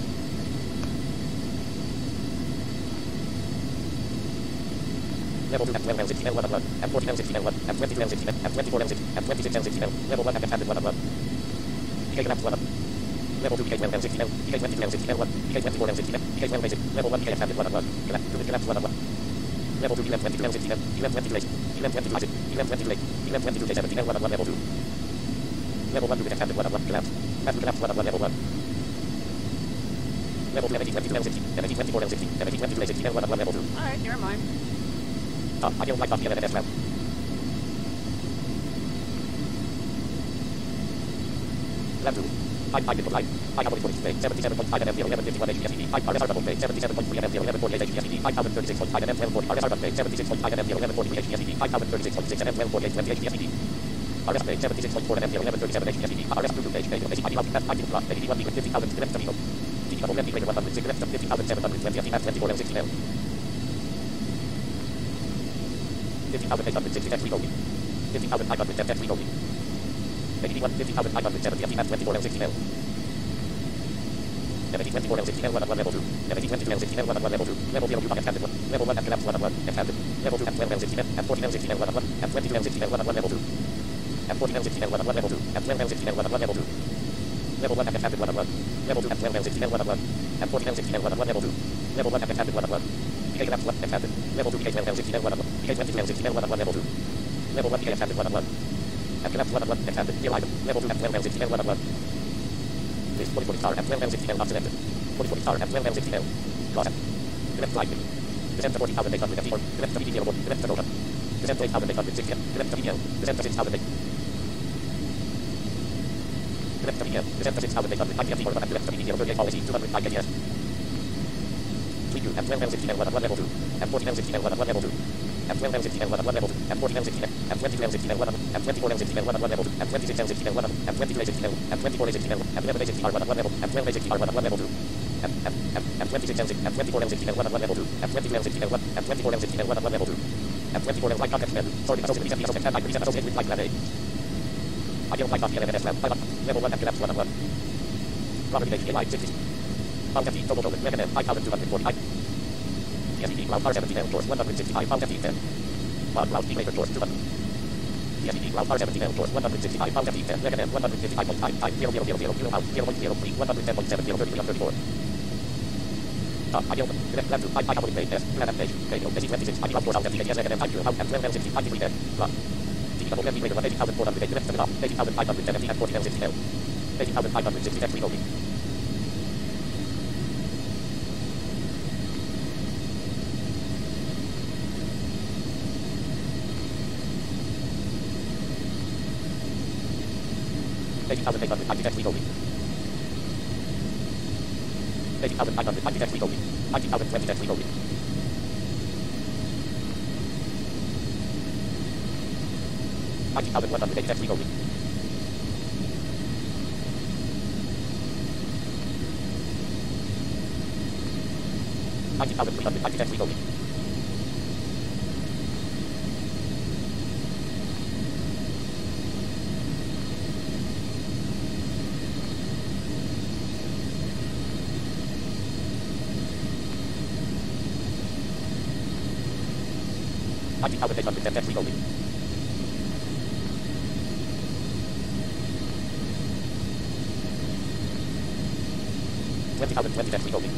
Level 2 F12 L16 L1 of 1. F14 L16 L1. F22 L16 F24 L6. F26 L16 L. Level 1 after extended 1 of 1. EK left 1 of 1. Level 2 EK12 L16 L. EK22 L16 L1. EK24 L16 L. EK12 basic. Level 1 EK extended 1 of 1. Left 2 left 1 of 1. Level 2 EM22 L16 L. EM20 late. EM20 basic. EM22 late. EM22 K17 L1 of 1 level 2. Level 1 to extended 1 of 1 left. Left to left 1 of 1 level 1. Level 2 M1822 L16. M1824 L16. M1822 L16 L1 of 1 level 2. Alright, you're mine. Ideal light button LNS map. Lab 2. I input line. I have input page 77.5 mm 1151 HDSD. I RSR double page 77.3 mm 1148 HDSD. 5036.5 mm 1240. RSR double page 76.5 mm 1143 HDSD. 5036.6 mm 1248 20 HDSD. RS page 76.4 mm 1137 HDSD. RS 2 page page ID route F ID block 81 equal 50,000 left Camino. D double M greater 100 left 50,720 F 24 L 16 L. 50,860 F 3 only. 50,500 F 3 only. 81 50,570 F 24 L 16 L. 24 L 16 L 1 of 1 level 2. 22 L 16 L 1 of 1 level 2. Level 0 U extended 1. Level 1 after left 1 of 1 extended. Level 2 F12 L 16 F 14 L 16 L 1 of 1. F22 L 16 L 1 of 1 level 2. M14L16L1 level 2. M12L16L1 level 2. Level 1 active 1 1. Level 2 M12L16L1 1. M14L16L1 level 2. Level 1 active 1 1. BK1 active. Level 2 BK12L16L1 1. BK20L16L1 1 level 2. Level 1 BK active 1 1. M12 1 active. Dear item. Level 2 M12L16L1 1. List 40 star M12L16L not selected. 40 star M12L16L. Cross. Left right. Descent to 40,800 FT. Left to BDL 1. Left to Rotor. Descent to 8,860. Left to BDL. Descent to 6,008. Left to BDL. Descent to 6,800. IPFT or left to BDL 38 policy 200 IKS. 3Q M12L16L1 level 2. M14L16L1 level 2. M12L16L1 level 2. M14L16L. M20L16L1 M24L16L1 level 2. M26L16L1 M22L16L. M24L16L. M11L16R1 level. M12L16R1 level 2. M26L6 M24L16L1 level 2. M20L16L1 M24L16L1 level 2. M24L like contact menu. Sorry, associate with associate and I associate with like plan A. Ideal like PLNS level 1 active 1 1. Property HDMI 60. Mount FT total token recommend 5,249. PSDD Cloud R17L course 165 Mount FT 10. Cloud Maker course 200. PSDD Cloud R17L course 165 Mount FT 10 recommend 155.5 0.000 out 0.03 110.70 ideal left left to I have page S plan page radio basic 26 I course out FT yes recommend I out and 12L60 I degree plus digital FT maker 80,400 left to up 80,570 and 40L60L 80,560 F3 only. Maybe 1,800 IPX only. Maybe 1,500 IPX only. 90,020 X only. $90,100 X only. $90,300 IPX only. $90,800 X only. $20,020 X only.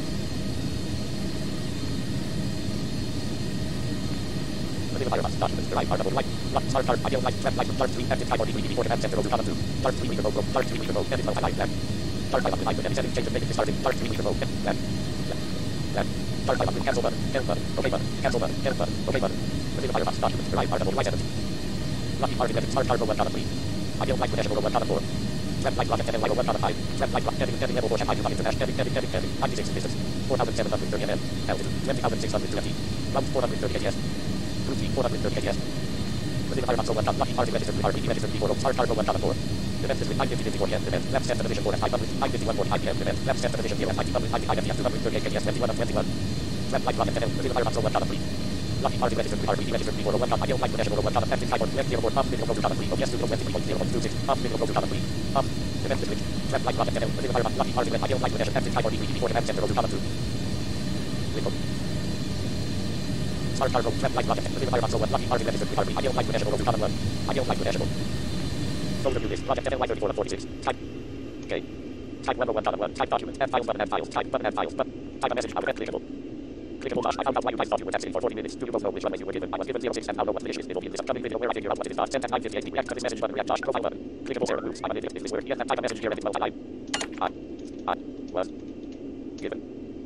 The fire documents, the right part of the light, start, ideal light, trap, light, start 3, active, type, or degree, before the center, over, common 2, start 3 meter road, start 3 meter road, edit, light, left, start 5 light, and setting, change, and make it starting, start 3 meter road, left, left, start 5 cancel button, OK button, cancel button, OK button. The fire documents, the right part of the light, edit. Lucky party, edit, start, cargo, 1, common 3. Ideal light, protection, over, 1, common 4. Trap, light, rocket, and light, 1, common 5. Trap, light, rocket, edit, level 4, and high, international, edit, 96 distance, 4,730 mm, altitude, 20,620. Round 430 AS. 430 AS. Within the Firefox 1 lucky party registered with RPD registered before start cargo 1 4. Event is with 950 PM. Event left center division 4 at 951 PM. Event left center division 0 at 238 KS 21 of 21. Left light rocket within the Firefox 1 3. Lucky party registered with RPD registered before 1 ideal light protection over 1 active type left 0 pump video go to 3. OBS studio 23.0.26 pump video go to 3. Pump. Event is with left light rocket within the Firefox lucky party ideal light protection active type or degree before event center over 2. Window. Start cargo, left light rocket, within the Firefox 1, lucky party registered with RP, ideal light protection over 1, ideal light protection. Overview list, rocket, light 34 of 46, type, okay, type level 1, type documents, add files, button, add files, type button, add files, button, type a message, out, clickable. Clickable dash, I found out why you guys thought you were texting for 40 minutes, do you both know which runway you were given? I was given 06 and now know what the issue is, it will be in this upcoming video where I figure out what it is not, 10 and 958, react to this message button, react dash, profile button, clickable Sarah groups, I'm an idiot, is this weird, yes, and type a message here, edit, well, I was given.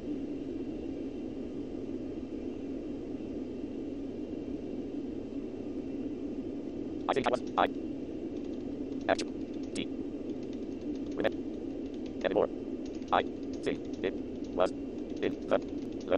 I think I was, action, D, with it, anymore, I think it was, in the,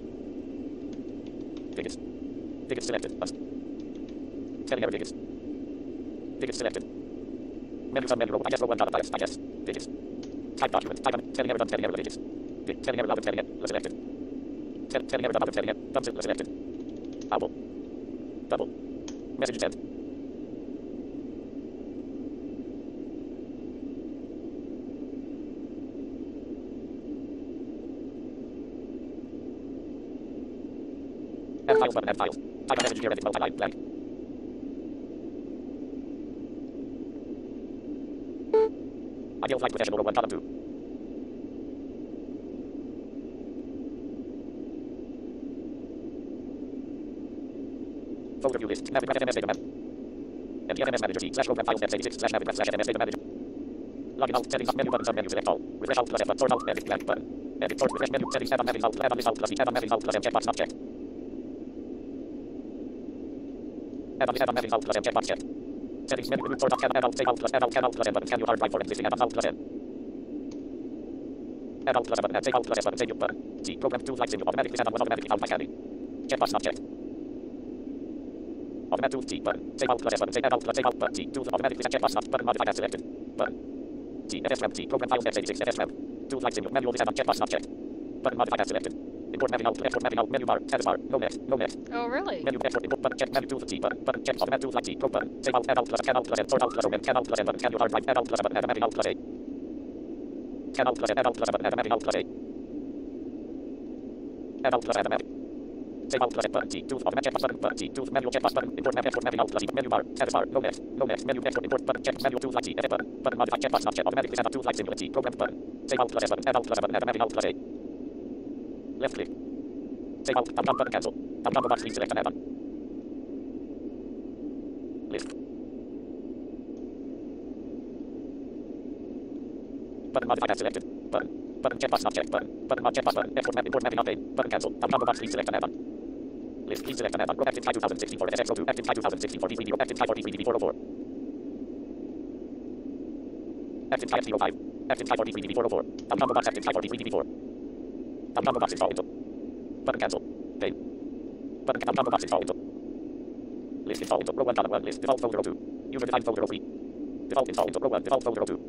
tickets selected, bust, telling error tickets selected, menu from menu row, I guess row 1 bias, I guess, tickets, type document, type on, telling error done, telling error tickets, telling error loud, telling it, selected, telling error done, telling it, thumbs in, selected, double, message sent. Add files button, add files. Type a message here, edit, multi-line, blank. Ideal flight professional 1 column 2. Folder view list. Navigraph FMS data map. NDFMS manager G /program files x86 /navigraph /FMS data manager. Login alt settings up menu button submenu select all. Refresh alt plus F sort alt edit blank button. Edit sort refresh menu settings tab on having alt tab on list alt plus tab on having alt plus M checkbox not checked. Tab on having alt plus M checkbox checked. Settings menu remove sort alt tab alt save alt plus add alt can alt plus N button can you hard drive for existing add alt plus N. Add alt plus button add save alt plus S button save button. G program tools like simple automatically add on automatically out by candy. Checkbox not checked. Automatic tools G button. Save alt plus S button. Save add alt plus save alt button. G tools automatically set checkbox not button modified as selected. Button. G FSRAM G program files x86 FSRAM. Tools like simple manual add on checkbox not checked. Button modified as selected. Import mapping out export mapping out menu bar status bar no next no next. Oh, really? Menu export import button check menu tools G button check automatic tools like G pro button save alt add alt plus can alt plus N sort alt plus O can alt plus N button can you hard drive add alt plus button add mapping out plus A. Can alt plus N add alt plus button add mapping out plus A. Add alt plus add mapping. Save alt plus button G tools automatic checkbox button G tools manual checkbox button import map export mapping out plus E menu bar status bar no next menu export import button check manual tools like G edit button modify checkbox not check automatically add on tools like simulate G program button save alt plus S button add alt plus button add mapping out plus A. Left click. Save alt tab button cancel. Tab box please select an add-on. List. Button modified as selected. Button checkbox not checked. Button mod checkbox button export map import mapping update. Button cancel. Tab box please select an add-on. List please select an add-on. Active Sky 2016 for FX02. Active Sky 2016 for D3D. Active Sky for D3D 404. Active Sky F05. Active Sky for D3D 404. Tab box active Sky for D3D 4. Tab box install into. Button cancel. Pay. Button tab box install into. List install into row 1 column 1 list default folder 02. User defined folder 03. Default install into row 1 default folder 02.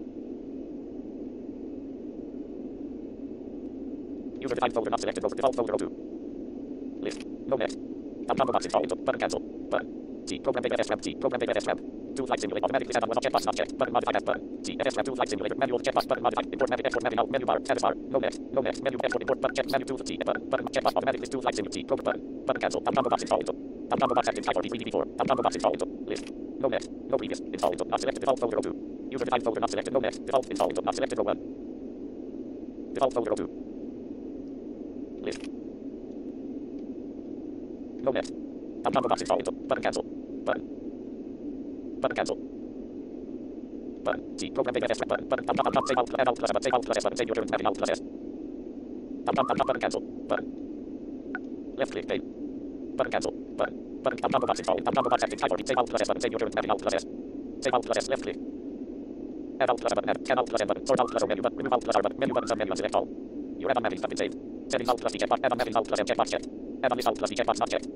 User defined folder not selected row default folder 02. List. No next. Tab box install into. Button cancel. Button. G program data FSRAM G program data FSRAM. Tools like simulate automatically set on one checkbox not checked. Button modified as button. G FSRAM tools like simulator manual checkbox button modified import mapping export mapping out menu bar status bar no next menu export import button check menu tools G button checkbox automatically tools like simulate G program button cancel tab box install into tab box active type for D3D 4 tab box install into list no next no previous install into not selected default folder 02 user defined folder not selected no next default install into not selected row 1 default folder 02 list no next tab box install into button cancel button cancel. Button G program data S button tab save alt add alt plus save alt plus S button save your mapping alt plus S. Tab button cancel button. Left click pay. Button cancel button tab box install tab box active type for save alt plus S button save your mapping alt plus S. Save alt plus S left click. Add alt plus button add can alt plus N button sort alt plus O menu button remove alt plus R button menu button sub menu select all. Your add on mapping has been saved. Settings alt plus D checkbox add on mapping alt plus M checkbox checked. Add on list alt plus D checkbox not checked.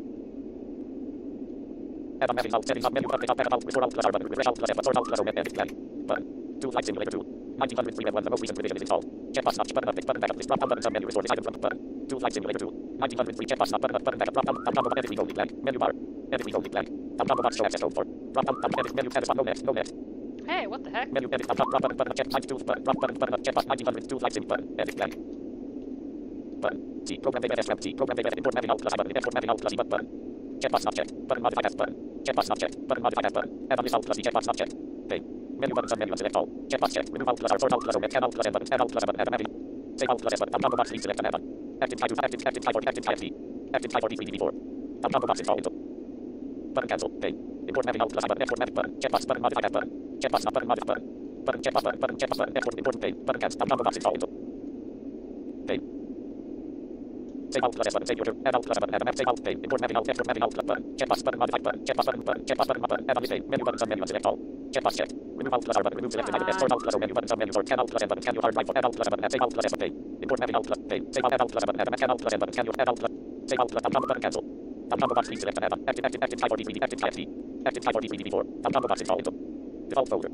Add on mapping alt settings alt menu update alt add alt restore alt plus R button refresh alt plus F sort alt plus O edit blank button. Tools like simulator tool. 1903 Web 1 the most recent revision is installed. Checkbox not button update button backup list drop down button sub menu restore this item from button. Tools like simulator tool. 1903 checkbox not button backup drop down tab edit read only blank menu bar edit read only blank tab box show access home for drop down edit menu status bar no next. Hey, what the heck? Menu edit drop button check 92 button drop button checkbox 1900 tools like sim button edit blank button G program data FSRAM G program data import mapping out plus button export mapping out plus E button checkbox not checked button modified as button checkbox not checked button modified as button add on list alt plus D checkbox not checked pay menu button sub menu select all checkbox check remove alt plus R sort alt plus O can alt plus N button add alt plus button add mapping save alt plus S button tab box please select an add-on active type for active type for active type for D3D 4 tab box install into button cancel pay import mapping alt plus button export mapping button checkbox button modified as button checkbox not button modified button checkbox button export import pay button cancel tab box install into pay save alt plus S button save your add alt plus button add map save alt pay import mapping alt export mapping alt plus button checkbox button modified button checkbox button add on list menu button sub menu select all checkbox check remove alt plus R button remove selected item sort alt plus O menu button sub menu sort can alt plus N button can you hard drive for add alt plus button add save alt plus S button pay import mapping alt plus pay save alt add alt plus button add map can alt plus N button can you add alt plus save alt plus tab button cancel tab box please select an add-on active type for D3D active type for D3D 4 tab box install into default folder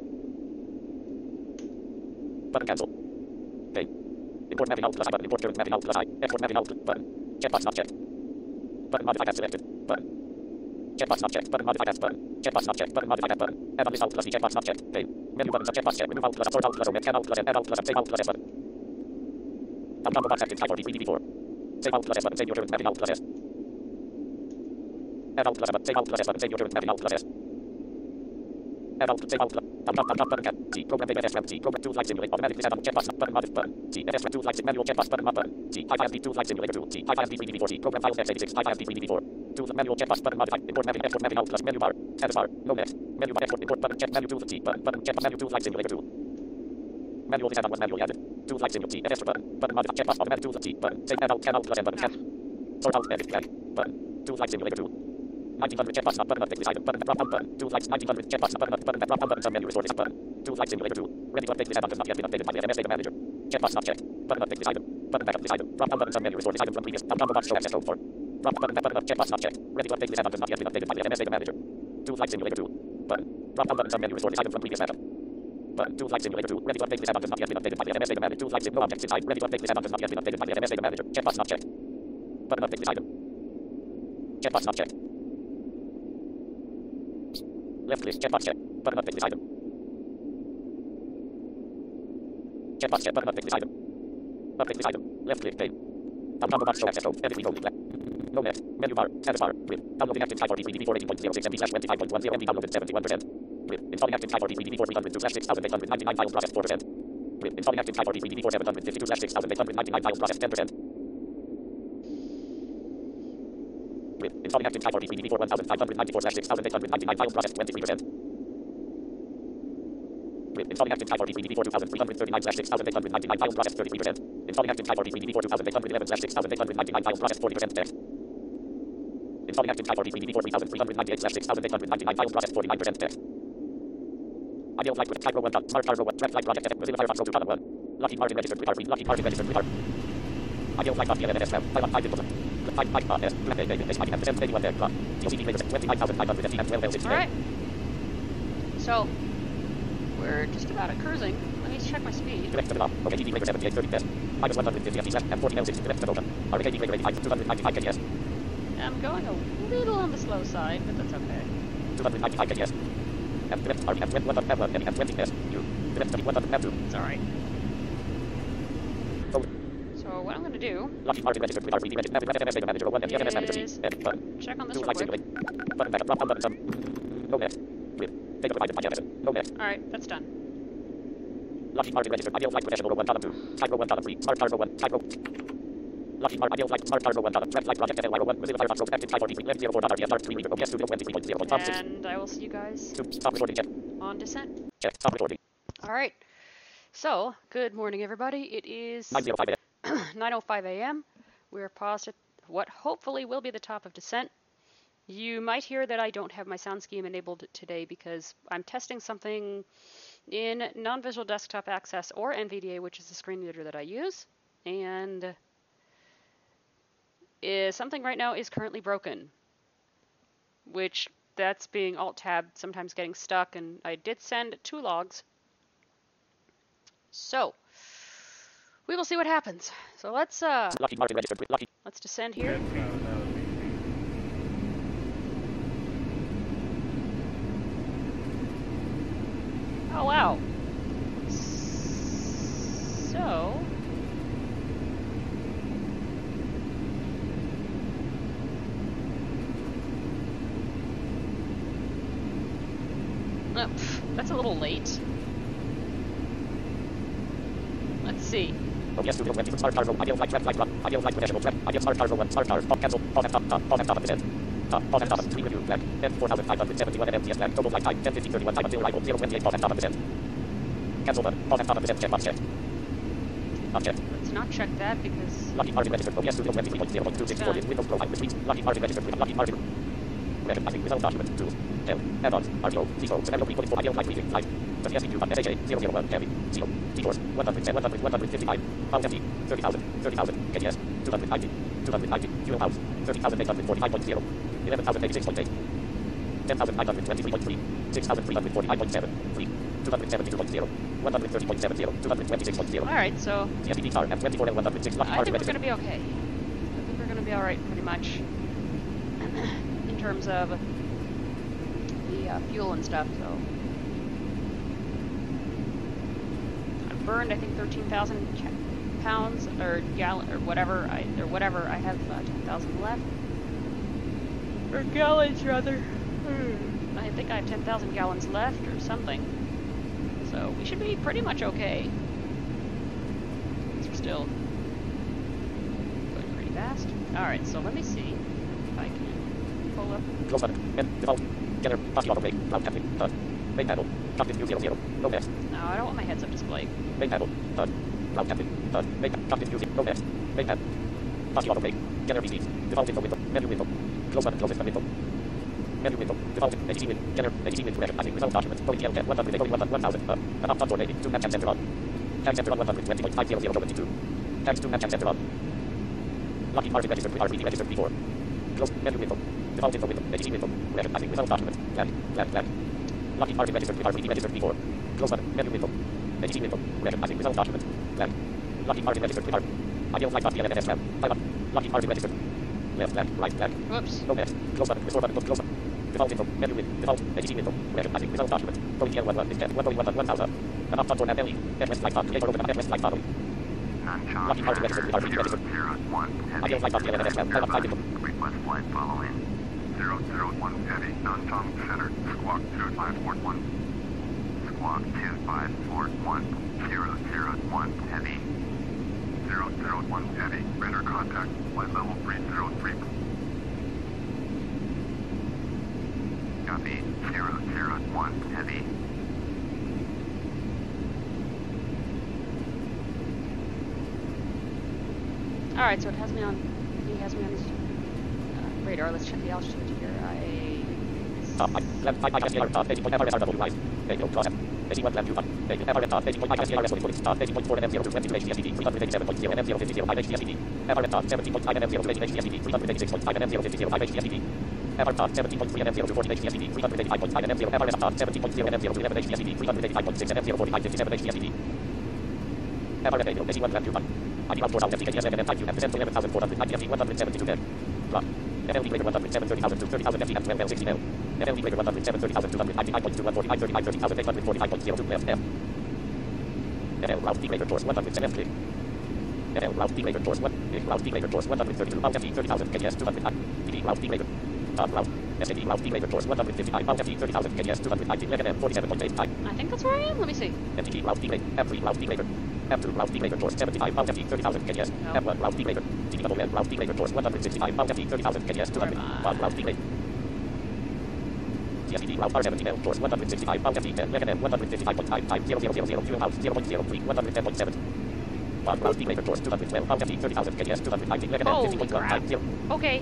button cancel pay import mapping alt plus I button import current mapping alt plus I export mapping alt button checkbox not checked button modified as selected button checkbox not checked button modified as button checkbox not checked button modified as button add on list alt plus D checkbox not checked pay menu button sub checkbox check remove alt plus sort alt plus O can alt plus N add alt plus save alt plus S button tab box active type for D3D 4 save alt plus S button save your current mapping alt plus S add alt plus button save alt plus S button save your current mapping alt plus S About, save out, button cap, T, program data SRAM, T, program tools like simulate, automatically set up, check button, button, modif, button, T, SRAM tools like manual check button, button, T, Pi5 tools like simulator tool, T, Pi5 3DB4, T, program files x86, Pi5 3DB4, tools manual check button, modify, import mapping, export mapping, out plus menu bar, status bar, no next, menu bar, export, import button, check menu tools, T, button, check manual tools like simulator tool. Manual is add-on manually added. Tools like simulator T, extra button, modify, check box, automatic tools, T, button, take add out, can out plus N button, cap, sort out, edit, blank, button, tools like simulator tool. 1900 check box, button, fix this item, button, drop down button, tools like 1900 check box, button, drop down button, some menu restore this button, tools like simulator tool, ready to update this add-on does not yet been updated by the MS Data Manager. Check box not checked, button, fix this item, button, back up this item, drop down button, some menu restore this item from previous, down box, show access code for, drop button, check box not checked, ready to update this add-on does not yet been updated by the MS Data Manager. Tools like simulator tool, button, drop down button, some menu restore this item from previous add-on. Button, tools like simulator tool, ready to update this add-on does not yet been updated by the MS Data Manager. Tools like no objects inside, ready to update this add-on does not yet been updated by the MS Data Manager. Check box not checked, button, update this item. Check box not checked. Left click, check box check, button, update this item. Check box check, button, update this item. Update this item. Left click, pane. Combo box show access code, edit read only, no next, menu bar, status bar, with downloading active Pi4 DB4 18.06 MB/25.10 MB downloaded 71%. With installing active Pi4 DB4 302/6899 files processed 4%. With installing active Pi4 DB4 752/6899 files processed 10%. With installing active Pi4 DB4 1594/6899 files processed 23%. With installing active Pi4 DB4 2339/6899 files processed 33%. Installing active Pi4 DB4 2811/6899 files processed 40% text. Installing active Pi4 DB4 3398/6899 files processed 49% text. Ideal flight with Type 1 Smart Cargo 1 Red Flight Project Mozilla Firefox 2 1 Lockheed Martin registered with Lockheed Martin registered with Ideal flight PLN NSM 5 input 5 S Alright. So we're just about at cruising. Let me check my speed. I'm going a little on the slow side, but that's okay. 295 kgs. It's alright. So what I'm going to do is check on this real quick. Alright, that's done. Lockheed Martin registered ideal flight professional 1 column 2 Type 1 column 3 Smart Cargo 1 Type Lockheed Martin ideal flight Smart Cargo 1 column Red Flight Project FLY 1 Mozilla Firefox Road active Type 43 left 04 RDF 3 meter OBS Studio 23.0 and I will see you guys stop recording check on descent. Check stop recording. Alright. So, good morning everybody. It is 9:05 a.m. We're paused at what hopefully will be the top of descent. You might hear that I don't have my sound scheme enabled today because I'm testing something in non-visual desktop access or NVDA, which is the screen reader that I use, and something right now is currently broken, which that's being alt-tab, sometimes getting stuck, and I did send 2 logs. So we will see what happens. So let's descend here. Oh wow. So that's a little late. Let's see. OBS Studio 20 Smart Cargo ideal flight flight run ideal flight professional trap ideal Smart Cargo 1 Smart Cargo cancel pause and top of the end pause and top 3 review black F4571 MTS black total flight time 10:50:31 time until arrival 0:28 pause and top of the end cancel button pause and top of the end check box check not check. Let's not check that because Lockheed Martin registered OBS Studio 23.0.264 Windows Pro between Lockheed Martin registered with Lockheed Martin recognizing without document tools add-ons RTO T4 scenario 3.4 ideal flight briefing flight WSTQ SHA 001 heavy 0 T4 155 pound empty 30,000 KDS 290 fuel pounds 30,845.0 11,086.8 10,923.3 6,345.7 fleet 272.0 130.70 226.0 Alright, so CSPD car F24L 106 I think we're going to be okay. I think we're going to be alright pretty much in terms of the fuel and stuff, so I've burned I think 13,000 pounds or gallon or whatever I have 10,000 left or gallons rather. I I think I have 10,000 gallons left or something. So we should be pretty much okay. We're still going pretty fast. Alright, so let me see if I can pull up. Close button. End. Default. Getter. Party auto play. Cloud captain. Done. Main panel. Captain view 00. No next. No, I don't want my heads-up display. Main panel. Done. Cloud captain. Done. Main captain view 0. No next. Main panel. Party auto play. Getter receipts. Default info window. Menu window. Close button. Close window. Menu window. Default. ATC win. Getter. ATC win. Recognizing result document. Going TL 10. 100. Going 1000. About on board 80. 2 map center on. Tag center on 120.500. Tags 2 map center on. Lockheed Martin registered. RPD registered before. Close. Menu window. Default info window. ATC window. Recognizing result document. Flag. Lockheed Martin registered. RPD registered before. Close button. Menu window. ATC window. Recognizing result document. Flag. Lockheed Martin registered. Ideal flight PLN NSM. Lockheed Martin registered. Left flag. Right flag. Whoops. No next. Close button. Restore button. Close button. Default info. Menu window. Default. ATC window. Recognizing result document. Going TL 11. Is 10. 11000. About on board FLE. West flight path. Over open West flight path. Lockheed Martin registered. RPD registered. Ideal flight path PLN NSM. Five info. Request flight following 001 heavy, non-tongue center, squawk 2541. Squawk 2541, 001 heavy, 001 heavy, radar contact, flight level 303. Copy, 001 heavy. Alright, so it has me on. He has me on his radar. Let's check the altitude here. Left 5 ISR top 80.5 rise. Radio cross. 81 left 2 button. FRN top 80.5 ISR recording footage. Top 80.4 M0 to 20 HDSD. 387.0 M050 5 HDSD. FRN top 17.5 M0 to 80 HDSD. 386.5 M050 5 HDSD. FR top 17.3 M0 to 40 HDSD. 385.5 M0. FRN top 17.0 M0 to 11 HDSD. 385.6 M0 45 57 HDSD. FRN radio 81 left 2 button. ID out 4,000 FTKS and M5 UF 10 to 11,400 IPFE 172 10. Block. FLD greater 107 30,000 to 30,000 FE and 12 L 60 L. FLD greater 107 30,200 95.2 145 35 30,845.02 left F. FL route D greater course 107 click. FL route D greater course 1. Route D greater course 132 pound FE 30,000 KS 200 PD route D greater. Top route. SAD route D greater course 155 pound FE 30,000 KS 200 11 M 47.85. I think that's where I am. Let me see. MTG route D greater. F3 route D greater. F2 route D greater course 75 pound FE 30,000 KS. No. F1 route D greater. TWL route D greater course 165 pound FE 30,000 KS 200. Route D greater. CSD route R70L course 165 pound FE 10 11 M 155.55 000 fuel out 0.03 110.7. Route D greater course 212 pound FE 30,000 KS 290 11 M Holy crap. 50.50. Okay.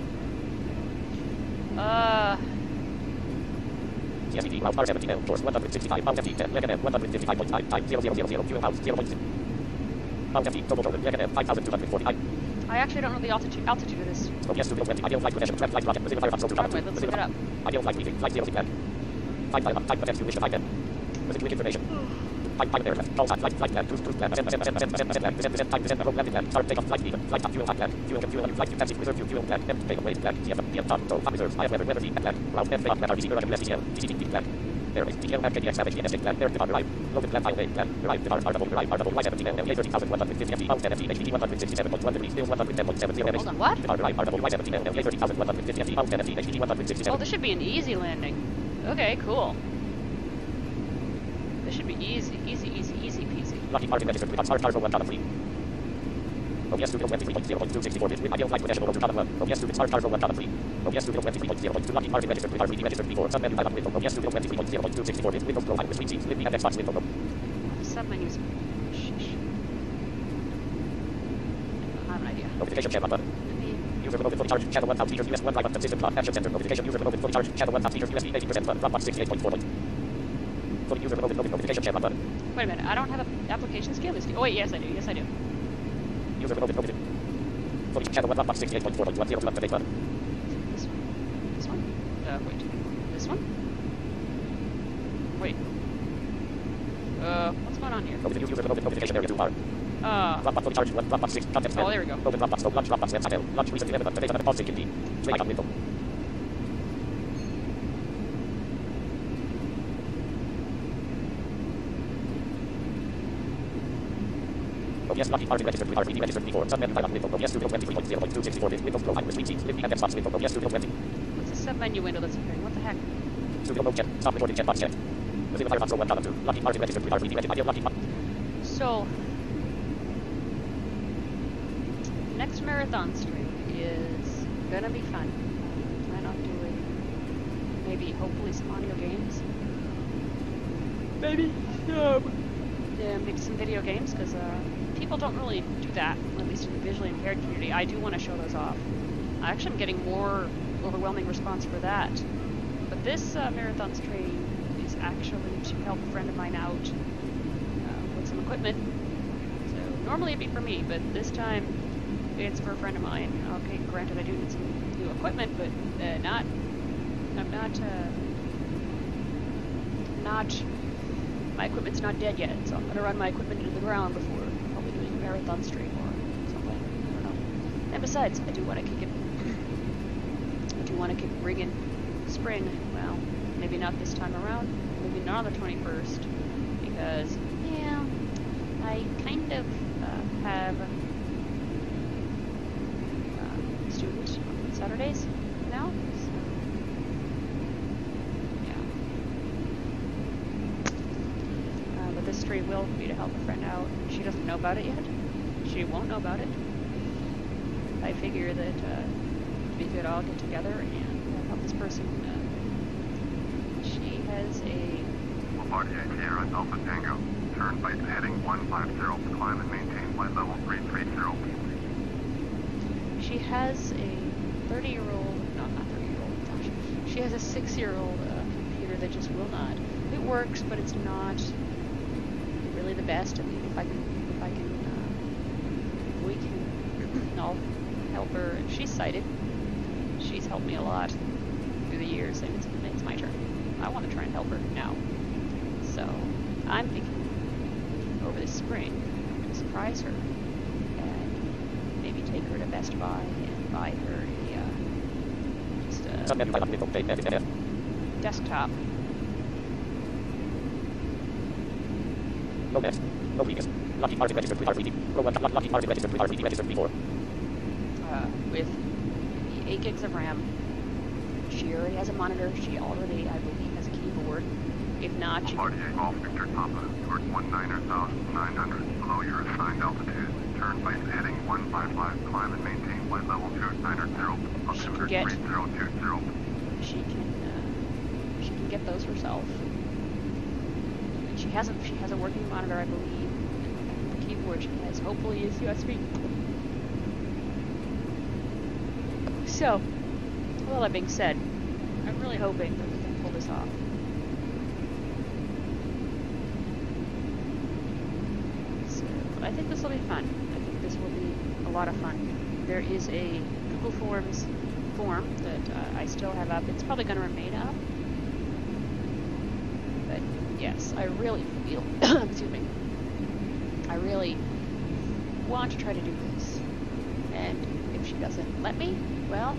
CSD route R70L course 165 pound FE 10 11 M 155.55 000 fuel out 0.0. Pound FE total total 11 M 5,240. I actually don't know the altitude of this. Oh yes, to the wind. Ideal flight condition. Flight rocket. Brazil Firefox. Runway, let's look it up. Ideal flight briefing. Flight 0 plan. 5 to wish to 5 Brazil quick information. 5 aircraft. Call sign. Flight plan. Cruise plan. Descent road landing plan. Start takeoff. Flight leave. Flight fuel plan. Fuel flight taxi. Reserve fuel plan. Take away plan. PM top. So reserves. I have weather plan. Route F plan. RBC Rocket STL. TCT plan. Airways. TTL and KDX Savage NSA plan. Air depart arrive. Loaded plan. File plan. Arrive. Depart. Arrive. Y17 LA 30,150 FE. Pound 10 FE. HD 167.1 degrees. Still 110.70 Hold on, what? Depart. Arrive. Y17 LA 30,150 FE. Pound 10 FE. HD 167. Oh, this should be an easy landing. Okay, cool. This should be easy peasy. Lockheed Martin registered with cargo 1 3. OBS to 23.0.264 with ideal flight national over Canada. OBS to cargo 1 3. OBS to 23.0.2 Lockheed Martin registered with RPD registered before. Submenu dialog window. OBS to 23.0.264 with Windows profile with screen Libby and Xbox window. The submenu's... Sheesh. I have an idea. Notification chat button. Let me... User remote fully charged channel 1,000 meters US 1 button system clock action center notification user remote fully charged channel 1,000 meters USB 80% button Dropbox 68.4. Fully user remote notification chat button. Wait a minute, I don't have an application scale list. Oh wait, yes I do. User remote fully channel 1 Dropbox 68.4.10 to activate button. This one? Wait. This one? Wait. What's going on here? User remote notification area 2 bar. Dropbox fully charged Dropbox 6 content. Oh, there we go. Open Dropbox no launch Dropbox website launch recently enabled today on the pause can be. Play icon window. Yes, Lockheed Martin registered with RPD registered before. Submenu dialog window. Yes, Studio 23.0.264 with Windows profile with screen Libby and Xbox window. Yes, Studio 20. What's the submenu window that's appearing? What the heck? Studio mode check. Stop recording check box check. Mozilla Firefox Pro 1 column 2. Lockheed Martin registered 3 RPD registered. Ideal Lockheed Martin. So, next marathon stream is gonna be fun. I plan on doing maybe, hopefully, some audio games. Maybe some video games, because people don't really do that, at least in the visually impaired community. I do want to show those off. I actually am getting more overwhelming response for that. But this marathon stream is actually to help a friend of mine out with some equipment. So normally it'd be for me, but this time it's for a friend of mine. Okay, granted I do need some new equipment, but my equipment's not dead yet, so I'm going to run my equipment into the ground before probably doing a marathon stream or something. I don't know. And besides, I do want to kick Bring spring. Well, maybe not this time around. Maybe not on the 21st, because yeah, I kind of have students on Saturdays now. So, yeah. But this stream will be to help a friend out. She doesn't know about it yet. She won't know about it. I figure that we could all get together and help this person. She has a... Bombardier Sierra Alpha Tango. Turn right heading 150. Climb and maintain flight level 330. She has a 30-year-old... No, not 30-year-old. Gosh. She has a 6-year-old computer that just will not. It works, but it's not really the best. I mean, if we can, I'll help her. And she's sighted. She's helped me a lot through the years, and it's my turn. I want to try and help her now. So I'm thinking over this spring to surprise her and maybe take her to Best Buy and buy her a desktop. No next. No weakness. Lockheed Martin registered 3 RPD. Pro 1 Lockheed Martin registered 3 RPD registered before. With the 8 gigs of RAM. She already has a monitor. She already, I believe, has a keyboard. If not, she... Bombardier Golf Victor Papa, towards 19,900, below your assigned altitude. Turn right heading 155, climb and maintain flight level 290. She can get... She can get those herself. And she has a working monitor, I believe. And the keyboard she has, hopefully, is USB. So, with all that being said, I'm really hoping that we can pull this off. So, I think this will be fun. I think this will be a lot of fun. There is a Google Forms form that I still have up. It's probably going to remain up. But yes, I really feel, excuse me, I really want to try to do this. And if she doesn't let me, well,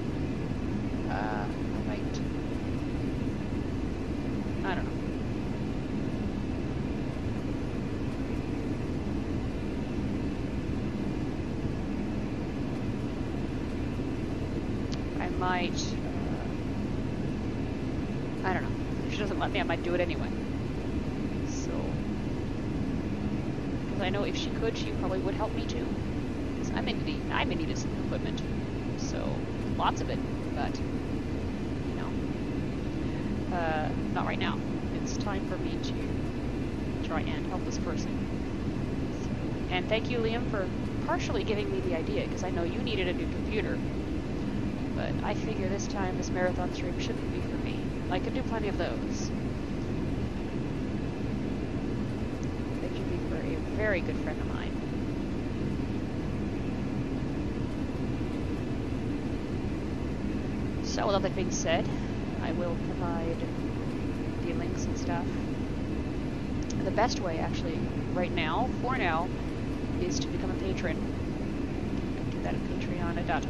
I might, I don't know. I might, I don't know. If she doesn't let me, I might do it anyway. So, because I know if she could, she probably would help me too. Because I may need some equipment. So, lots of it, but, you know, not right now. It's time for me to try and help this person. So, and thank you, Liam, for partially giving me the idea, because I know you needed a new computer. But I figure this time, this marathon stream shouldn't be for me. I could do plenty of those. They should be for a very good friend of mine. So with all that being said, I will provide the links and stuff. The best way, actually, right now, for now, is to become a patron. You can do that at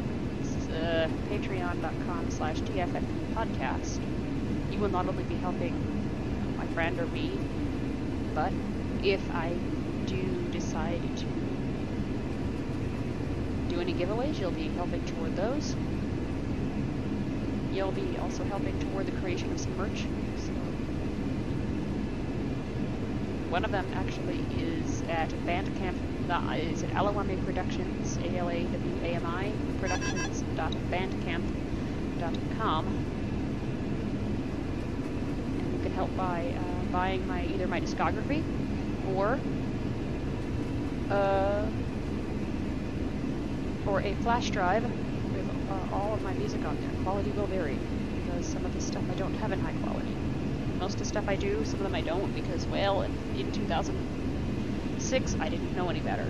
patreon.com/TFFPodcast. You will not only be helping my friend or me, but if I do decide to do any giveaways, you'll be helping toward those. you'll be also helping toward the creation of some merch. So one of them actually is at Bandcamp. Is it Alawami Productions, ALAWAMI Productions.bandcamp.com, and you can help by buying either my discography or a flash drive with all of my music on there. Quality will vary because some of the stuff I don't have in high quality. Most of the stuff I do, some of them I don't because, well, in 2006 I didn't know any better.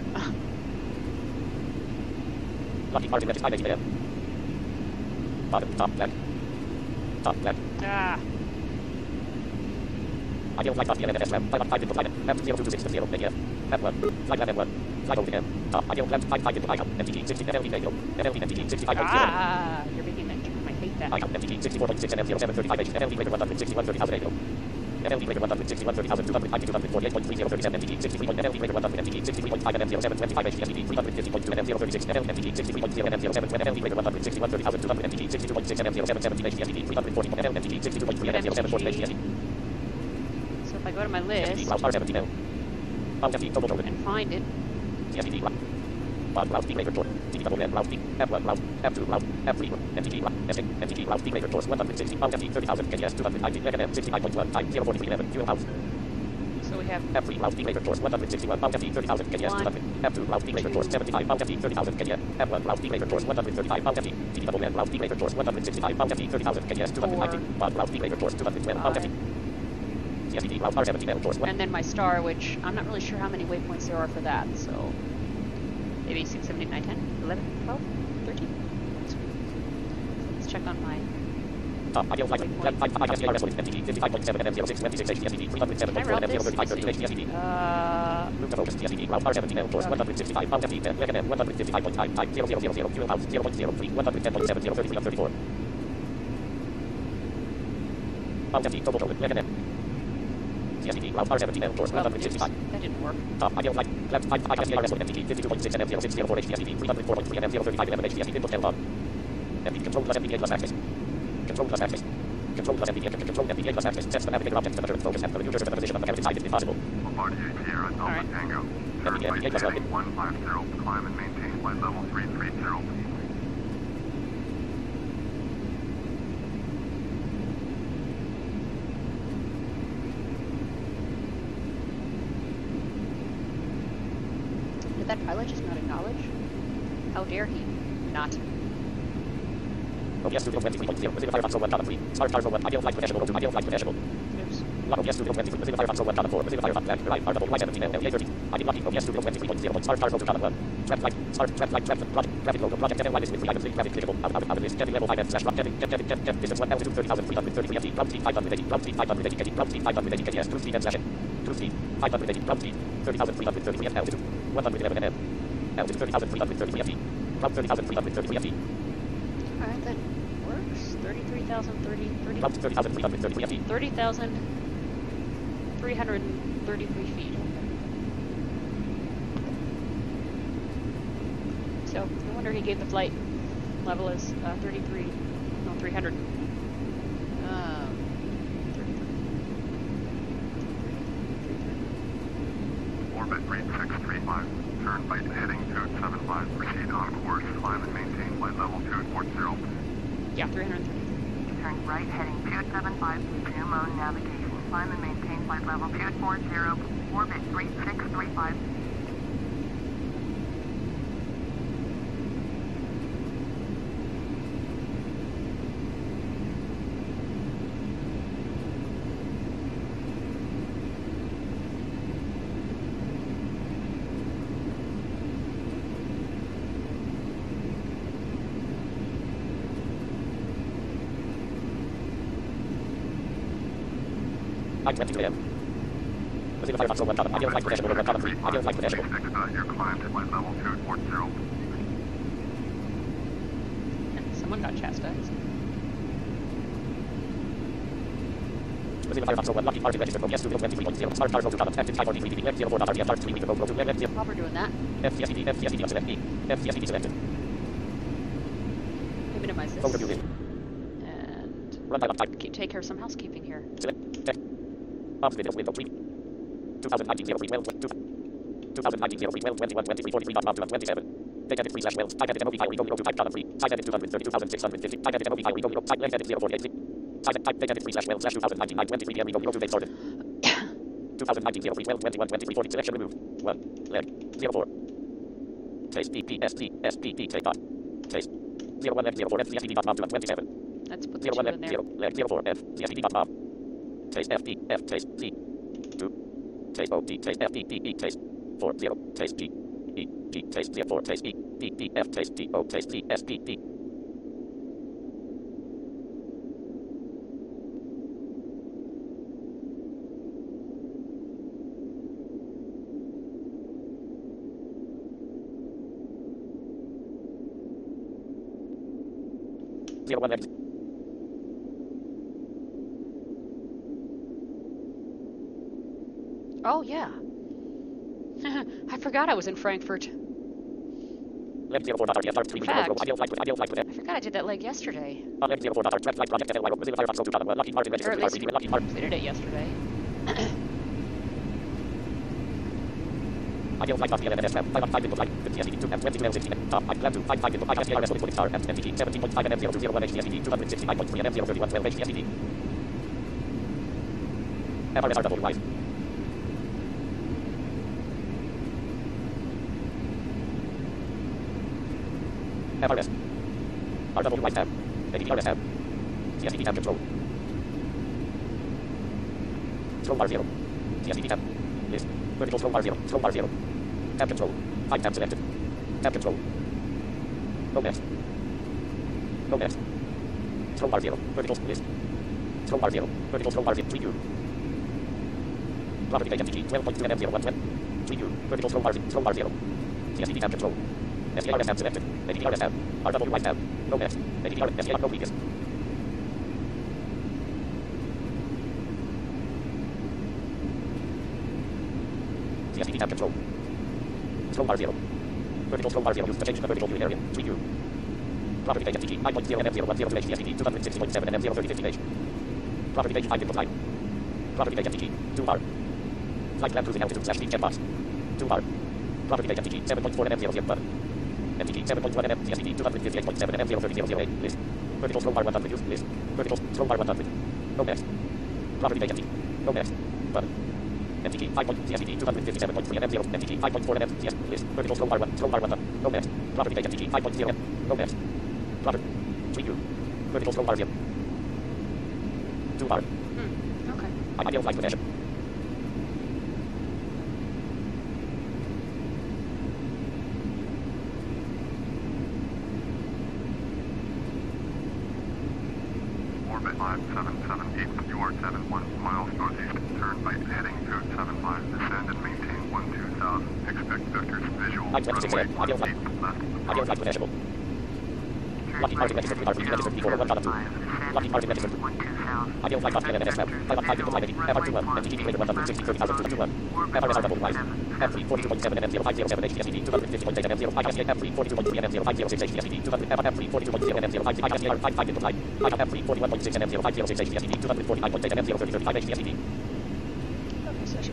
Lucky Martin at 5 a.m. Bottom, top left. Top left. Ah. Ideal flight copy NFS lab. 5 into flight. M0226 AF. F1. Flight lab M1. Flight over M. Top. Ideal left 5 into icon. MTG 60 NLV radio. NLV MTG 65. Ah, you're making that term. I hate that. Icon MTG 64.6 NM0735H. NLV breaker 161 30,000 radio. NLV breaker 161 30,200 248.3037 MTG 63. NLV breaker 100 MTG 63.5 NM0725H. MTG 350.2 NM036 NLV 63.0 NM07 NLV breaker 161 30,200 MTG 62.6 NM0770H. MTG 340 NLV 62.3 NM0740H. So if I go to my list and find it, Route speed rate report. TWN route speed. F1 route. F2 route. F3 MTG route. MTG route speed rate report. 160. Route FT 30,000. KS 290. Recommend 65.1 time 04311. 0 house. so we have F3 route speed rate report. 161. Route FT 30,000. KS 200. F2 route speed rate report. 75. Route FT 30,000. KS. F1 route speed rate report. 135. Route FT. TWN route speed rate report. 165. Route FT 30,000. KS 290. Route speed rate report. 212. Route FT. CSDD route R17 report. and then my star, which I'm not really sure how many waypoints there are for that, so maybe 6, 7, 8, 9, 10, 11, 12, 13. So let's check on my Ideal flight rate. 5 SDRS with MTG 55.7 NM06 26 HDSDD 307.4 NM035 30 HDSDD. Move to focus TSDD route R17 course 165 route FT recommend 155.5 time 000 fuel house 0.03 110.70 33 of 34. Route FT total total recommend. CSDD route R17 course 165. that didn't work. Top ideal flight left 5 SDRS with MTG 52.6 NM0604 HDSDD 304.3 NM035 HDSDD input L1. MTG control plus MTG plus access. Control plus access. Control plus MPA. Control MPA plus access. Test the navigator object temperature and focus and the user to the position of the captain side if possible. Bombardier Sierra Delta Alright. Tango. Turn MPA right plus heading 150, climb and maintain flight level 330. Did that pilot just not acknowledge? How dare he not? OBS Studio 23.0. Mozilla Firefox 1.3. Start Cargo 1. Ideal flight professional. Go to ideal flight professional. Oops. Lock OBS Studio 23. Mozilla Firefox 1.4. Mozilla Firefox Black. Right. RWY17 LA 30. ID locking OBS Studio 23.0. Start Cargo 2.1. Trap flight. Start trap flight. Trap project. Graphic logo. Project. MLY list with 3 items. Link graphic clickable. Out list. Getting level 5 and slash rock. Getting distance 1 altitude 30,333 FT. Ground speed 580. Ground speed 580 KT. Ground speed 580 KTS. Cruise speed and slash. Cruise speed 580. Ground speed 30,333 F. Altitude 111 MM. Altitude 30,333 FT. Ground 30,333 FT. Alright, that works. 30,333 Ground 30,333 FT. 30,333 feet. So, no wonder he gave the flight level as 33, no, 300. 33. Orbit rate 635. Turn right heading 275. Proceed on course. Climb and maintain flight level 240. Yeah, 333. Turn right heading 275, resume on navigation. Climb and maintain flight level 240, orbit 3635. Time 22 AM. Mozilla Firefox 1.1. Ideal flight professional. 1.3. Ideal flight professional. Your climb to flight level 240. And someone got chastised. Mozilla Firefox 1. Lucky Martin registered. OBS Studio 23.0. Start Cargo 2.1. Active 543 BB. 04.RTF. Start 3 weeks ago. Go to left 0. While we're doing that, FCSD. FCSD select FCSD selected. let me minimize this. Overview in. And Run dialog type. take care of some housekeeping here. Select. Text. Bombs video window preview. 2019 03 12 2019 03 12 21 23 43 dot 27. Take edit free slash Wells. Type edit MOV file. We go to type column free. Size edit 232,650. Type edit MOV file. We go to type length edit 048. Type take edit free slash Wells slash 2019 923 PM. We go to date started. 2019 03 12 21 23 40. Selection removed. 1. Leg. 04. Taste PPST SPP take dot. Taste. 01 F 04 F CSPD dot 27. Let's put the 01 2 F in there. 0 leg 04 F CSPD dot. Taste FP F taste C. 2. Taste OT taste FP E taste 4 0 taste G E G taste 04 taste E P P F taste T O taste C S P P. Zero one X. Oh, yeah. I forgot I was in Frankfurt. Left 04 dot RTF 3 In fact, ideal flight I forgot I did that leg yesterday. Left 04 dot RTF project FLY Mozilla Firefox 02 Lucky Martin Or registered at to least RPD Lucky Martin. completed it yesterday. Ideal flight dot PLNSF 5 into flight 50 SED 2 F 20 16 top 5 plan 2 5 into 5 SPRS 40 star FMTG 17.5 M 001 HCSED 265.3 M 031 12 HCSED. FRS RW wise. FRS. RW wise tab. ADRS tab. CSED tab control. Scroll bar 0. CSED tab. List. Vertical scroll bar 0. Scroll bar 0. Tab control. 5 tabs selected. Tab control. Go next. Go next. Scroll bar 0. Vertical list. Scroll bar 0. Vertical scroll bar 0. Preview. Property page MTG 12.2 NM 01 web. Preview. Vertical scroll bar 0. Scroll bar 0. CSED tab control. SPRS tab selected. ADRS tab. RWY tab. Go next. ADR SPR no weakest. CSED tab control. Scroll bar 0. Vertical scroll bar 0 used to change the vertical viewing area. Preview. Property page MTG 9.0 NM 010 to HCSED 260.7 NM 03050 page. Property page 5 input line. Property page MTG 2 bar. Flight plan cruising altitude slash speed jet box. 2 bar. Property page MTG 7.4 NM 00 button. MTG 7.1 NM CSED 258.7 NM 03008 list. Vertical scroll bar 100 used list. Vertical scroll bar 100. Go next. Property page MTG. Go next. Button. MTG 5. CSED 257.3 NM 0. MTG 5.4 NM CS list. Vertical scroll bar 1. Scroll bar 1. Go next. Property page MTG 5.0 M. Go next. Property. Preview. Vertical scroll bar 0. 2 bar. Okay. Ideal flight position. Orbit 5778, you are 71 miles northeast. Turn right heading 275. Descend and maintain 12,000. Expect vectors visual. I-26 Runway ideal flight. 18 left. Ideal flight position. Lucky Martin registered 3 RPD registered before 1 column 2. Lucky Martin registered. Ideal flight dot PLNS tab. 5 into 5 FR21. MTG greater 160 30,021. FRS RWY. M3 42.7 NM 0507 HCSED 250.8 NM 05 M3 42.3 NM 0506 HCSED 200 M3 42.0 NM 05 ISR 55 into 5 M3 41.6 NM 0506 HCSED 249.8 NM 03035 HCSED. Okay, so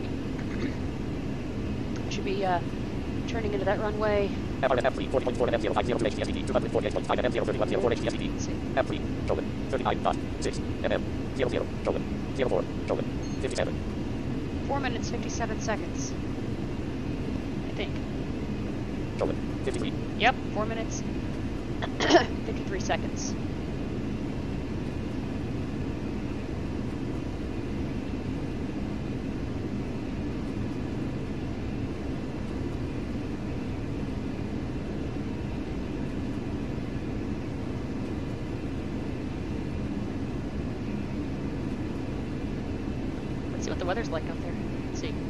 I should be turning into that runway. FRS M3 40.4 NM 050 HCSED 248.5 NM 03104 HCSED. Let's see. M3 colon 39.6 NM 00 colon 04 colon 57. 4 minutes 57 seconds. I think. Colon 53. Yep, 4 minutes 53 seconds. Let's see what the weather's like out there. Let's see.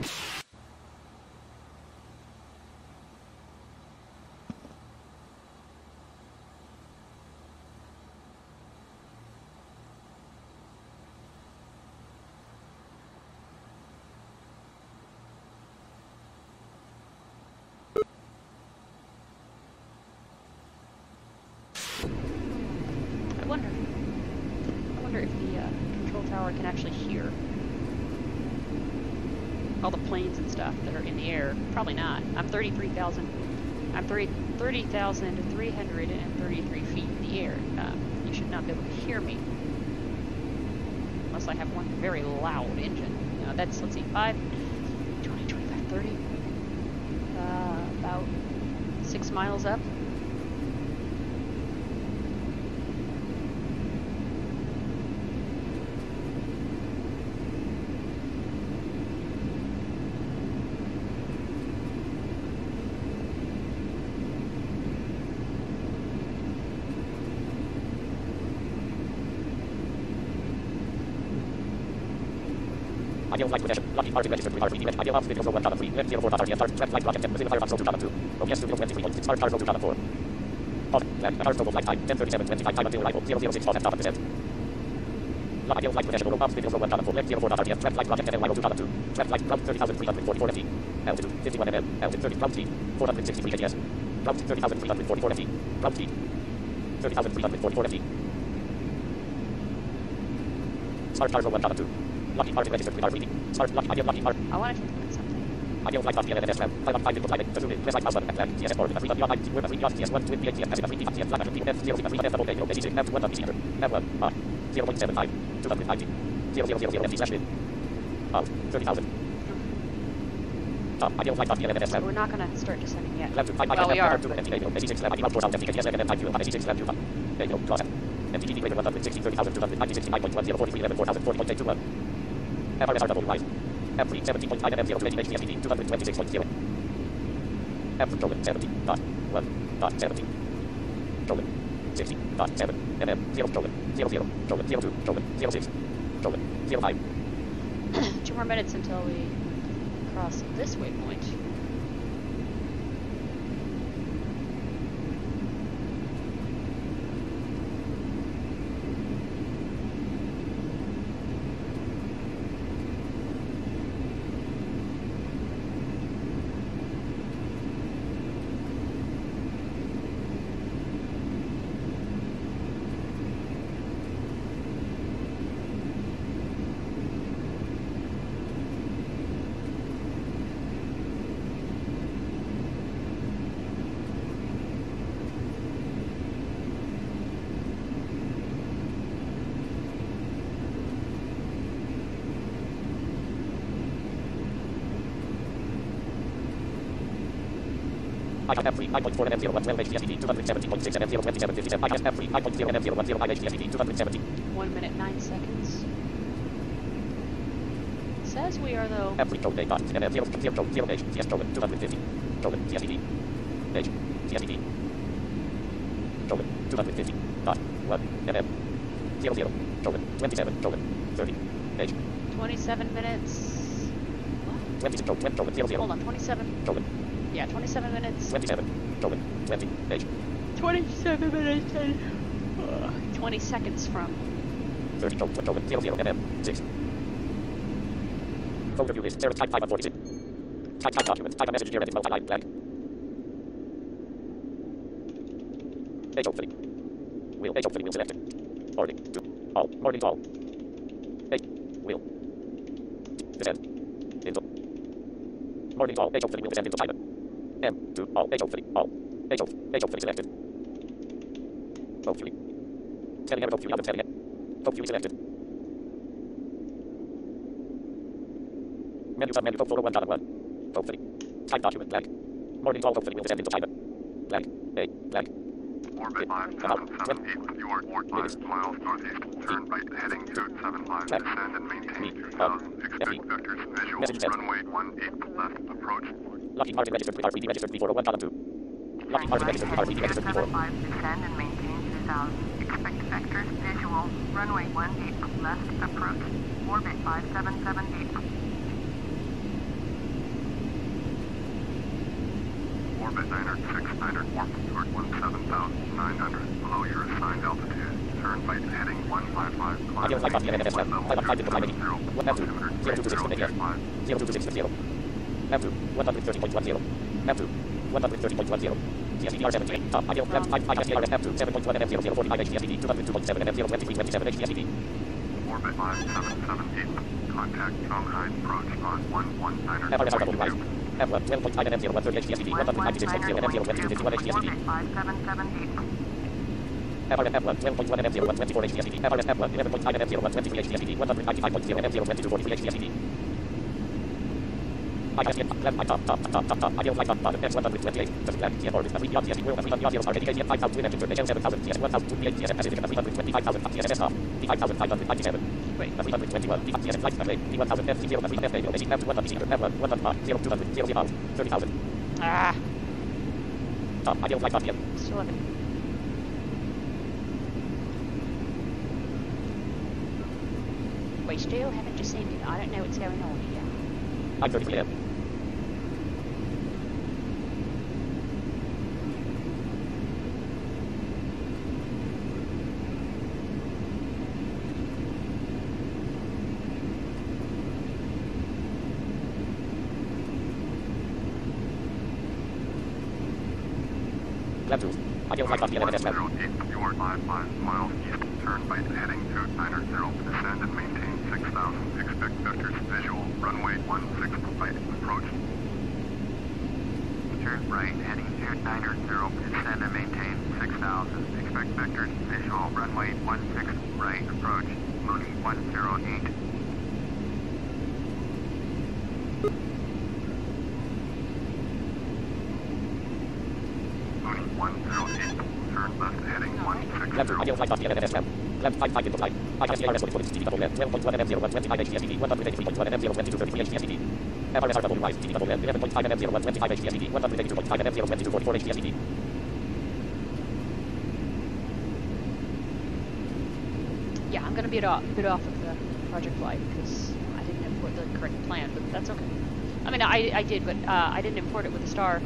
I wonder if the tower can actually hear all the planes and stuff that are in the air. Probably not. I'm 30,333 feet in the air. You should not be able to hear me. Unless I have one very loud engine. That's, let's see, 5, 20, 25, 30. About 6 miles up. Ideal flight position. Lockheed Martin registered with R3D. Ideal ops video 01.3. Left 04 RTM. Start flight rocket. Mozilla Firefox 02.2. OBS Studio 23.6. Start cargo 2.4. Pause. Left. Start total flight time. 10:37:25 time until arrival. 006 pause and stop at descent. Ideal flight position. Ops video 01.4. Left 04 RTM. Start flight rocket. NYO 2.2. Start flight ground 30,344 ft. Altitude 51 mm. Altitude 30. Ground speed 463 kts. Ground 30,344 ft. Ground speed 30,344 ft. Start cargo 1.2. Lockheed Martin registered with R3D. Start Lockheed Martin. I want to take a look at something. Ideal flight off the NNS RAM. 5 on 5 input timing. Assume it. Press like mouse button. Flag. TSS 4. F3 on 9. With 3 on TS1. Twin PHTS. S. F3 TS. Flag. F0 F 0 F double K. K6. F1 on PC. F1. 0.75. 290. 000 MT slash min. 30,000. Ideal flight off the NNS So RAM. we're not going to start descending yet. Left 5 Well, we are. AC6 lab. ID 4 down. MTKS. MTI 2. AC6 lab 2. Draw set. MTGD greater 160. 30,290. 69.10. 43 11 4000. 40.821. FRSR double rise. F3 17.5 mm 0 to HPSPD 226.0. F colon 70.1.70. Colon 60.7 mm 0 colon 00 colon 02 colon 06 colon 05. 2 more minutes until we cross this waypoint. F3 9.4 mm 0 12 HPSPD 217.6 mm 0 27 57. F3 9.0 mm 0 10 HPSPD 270. 1 minute 9 seconds. It says we are though. F3 colon 8 mm 0 0 0 H CS colon 250 colon CSPD H CSPD colon 250 dot 1 mm 00 colon 27 colon 30 H 27 minutes. What? 26 colon 00 Hold on, 27. colon Yeah, 27 minutes. 27 colon 20 H 27 minutes and 20 seconds from. 30 colon 00 mm 6. Overview list. Type 5 on 46. Type document. Type a message here and it's multi-line blank. H hopefully. H hopefully will selected. Morning. 2. All. Morning all. H. Will. Descend. Into. Morning all. H hopefully will descend into time. M. 2. All. H hopefully. All. H hopefully selected. Hopefully. Setting error hopefully. Setting it. Hopefully selected. Menu sub menu photo 1.1. Hopefully. Type document blank. Morning all hopefully will descend into time. Blank. A. Blank. Orbit 5778, you are 5 miles northeast. Turn right heading 275. Descend and maintain 2000. Expect vectors visual. Runway 18 left approach. Lockheed Martin registered with R3D registered before 1.2. Lockheed Martin registered with R3D registered before. 5 descend and maintain 2000. Expect vectors visual. Runway 18 left approach. Orbit 5778. Orbit 906 warp toward 17,900 below your assigned altitude. Turn right heading 155. Ideal flight off the NNS RAM. 5 on 5 into timing. 1 F2. 0226 from ATS. 0226 F2. 130.10. F2. 130.10. CSPDR 78. Top. Ideal F5 SDR F2. 7.1 M 00 49 HPSPD 202.7 M 023 27 HPSPD. orbit 5778. Contact Shanghai approach on 119er. FRS double rise. F1, 12.5 and M0, 130 HTSD, 196.0 and M0, 2251 HTSD. Orbit 5778. FRS F1, 12.1 and M0, 124 HTSD. FRS F1, 11.5 and M0, 123 HTSD, 195.0 and M0, 2240 HTSD. I can see it. Left, top. I feel like top, bottom, X128. Just left, TS orbit, 3 beyond TSD, world, 3 beyond are dedicated, 5,000 wind engine, turn, 7,000, TS 1,028, TS Pacific, 325,000, TS off, 5,597. Wait. 321, TS flight speed, 1,000, F0, 3 F, 80, F1, F1, 105, 0, 200, 0, 30,000. Ah, Top, I feel like top, still have it. We still haven't descended. I don't know what's going on here. I'm 33 M. Left 2. I feel like top, LNS left. 08, you are 55 miles east. Turn right heading to 90. Descend and maintain 6,000. Expect vectors visual. Runway 16 right. Approach. Turn right heading to 90. Descend and maintain 6,000. Expect vectors visual. Runway 16 right. Approach. Mooney 108. Mooney 108. Turn left heading 16. Left 2. I feel like top, LNS left. Left 5 into flight. I can see RS 44 TD double left, 12.1 and M0, 125 HTSD, 183.1 and M0, 2233 HTSD. FRS double rise, TD double left, 11.5 and M0, 125 HTSD, 182.5 and M0, 2244 HTSD. Yeah, I'm going to be a bit off of the project flight because I didn't import the correct plan, but that's okay. I mean, I did, but I didn't import it with the star.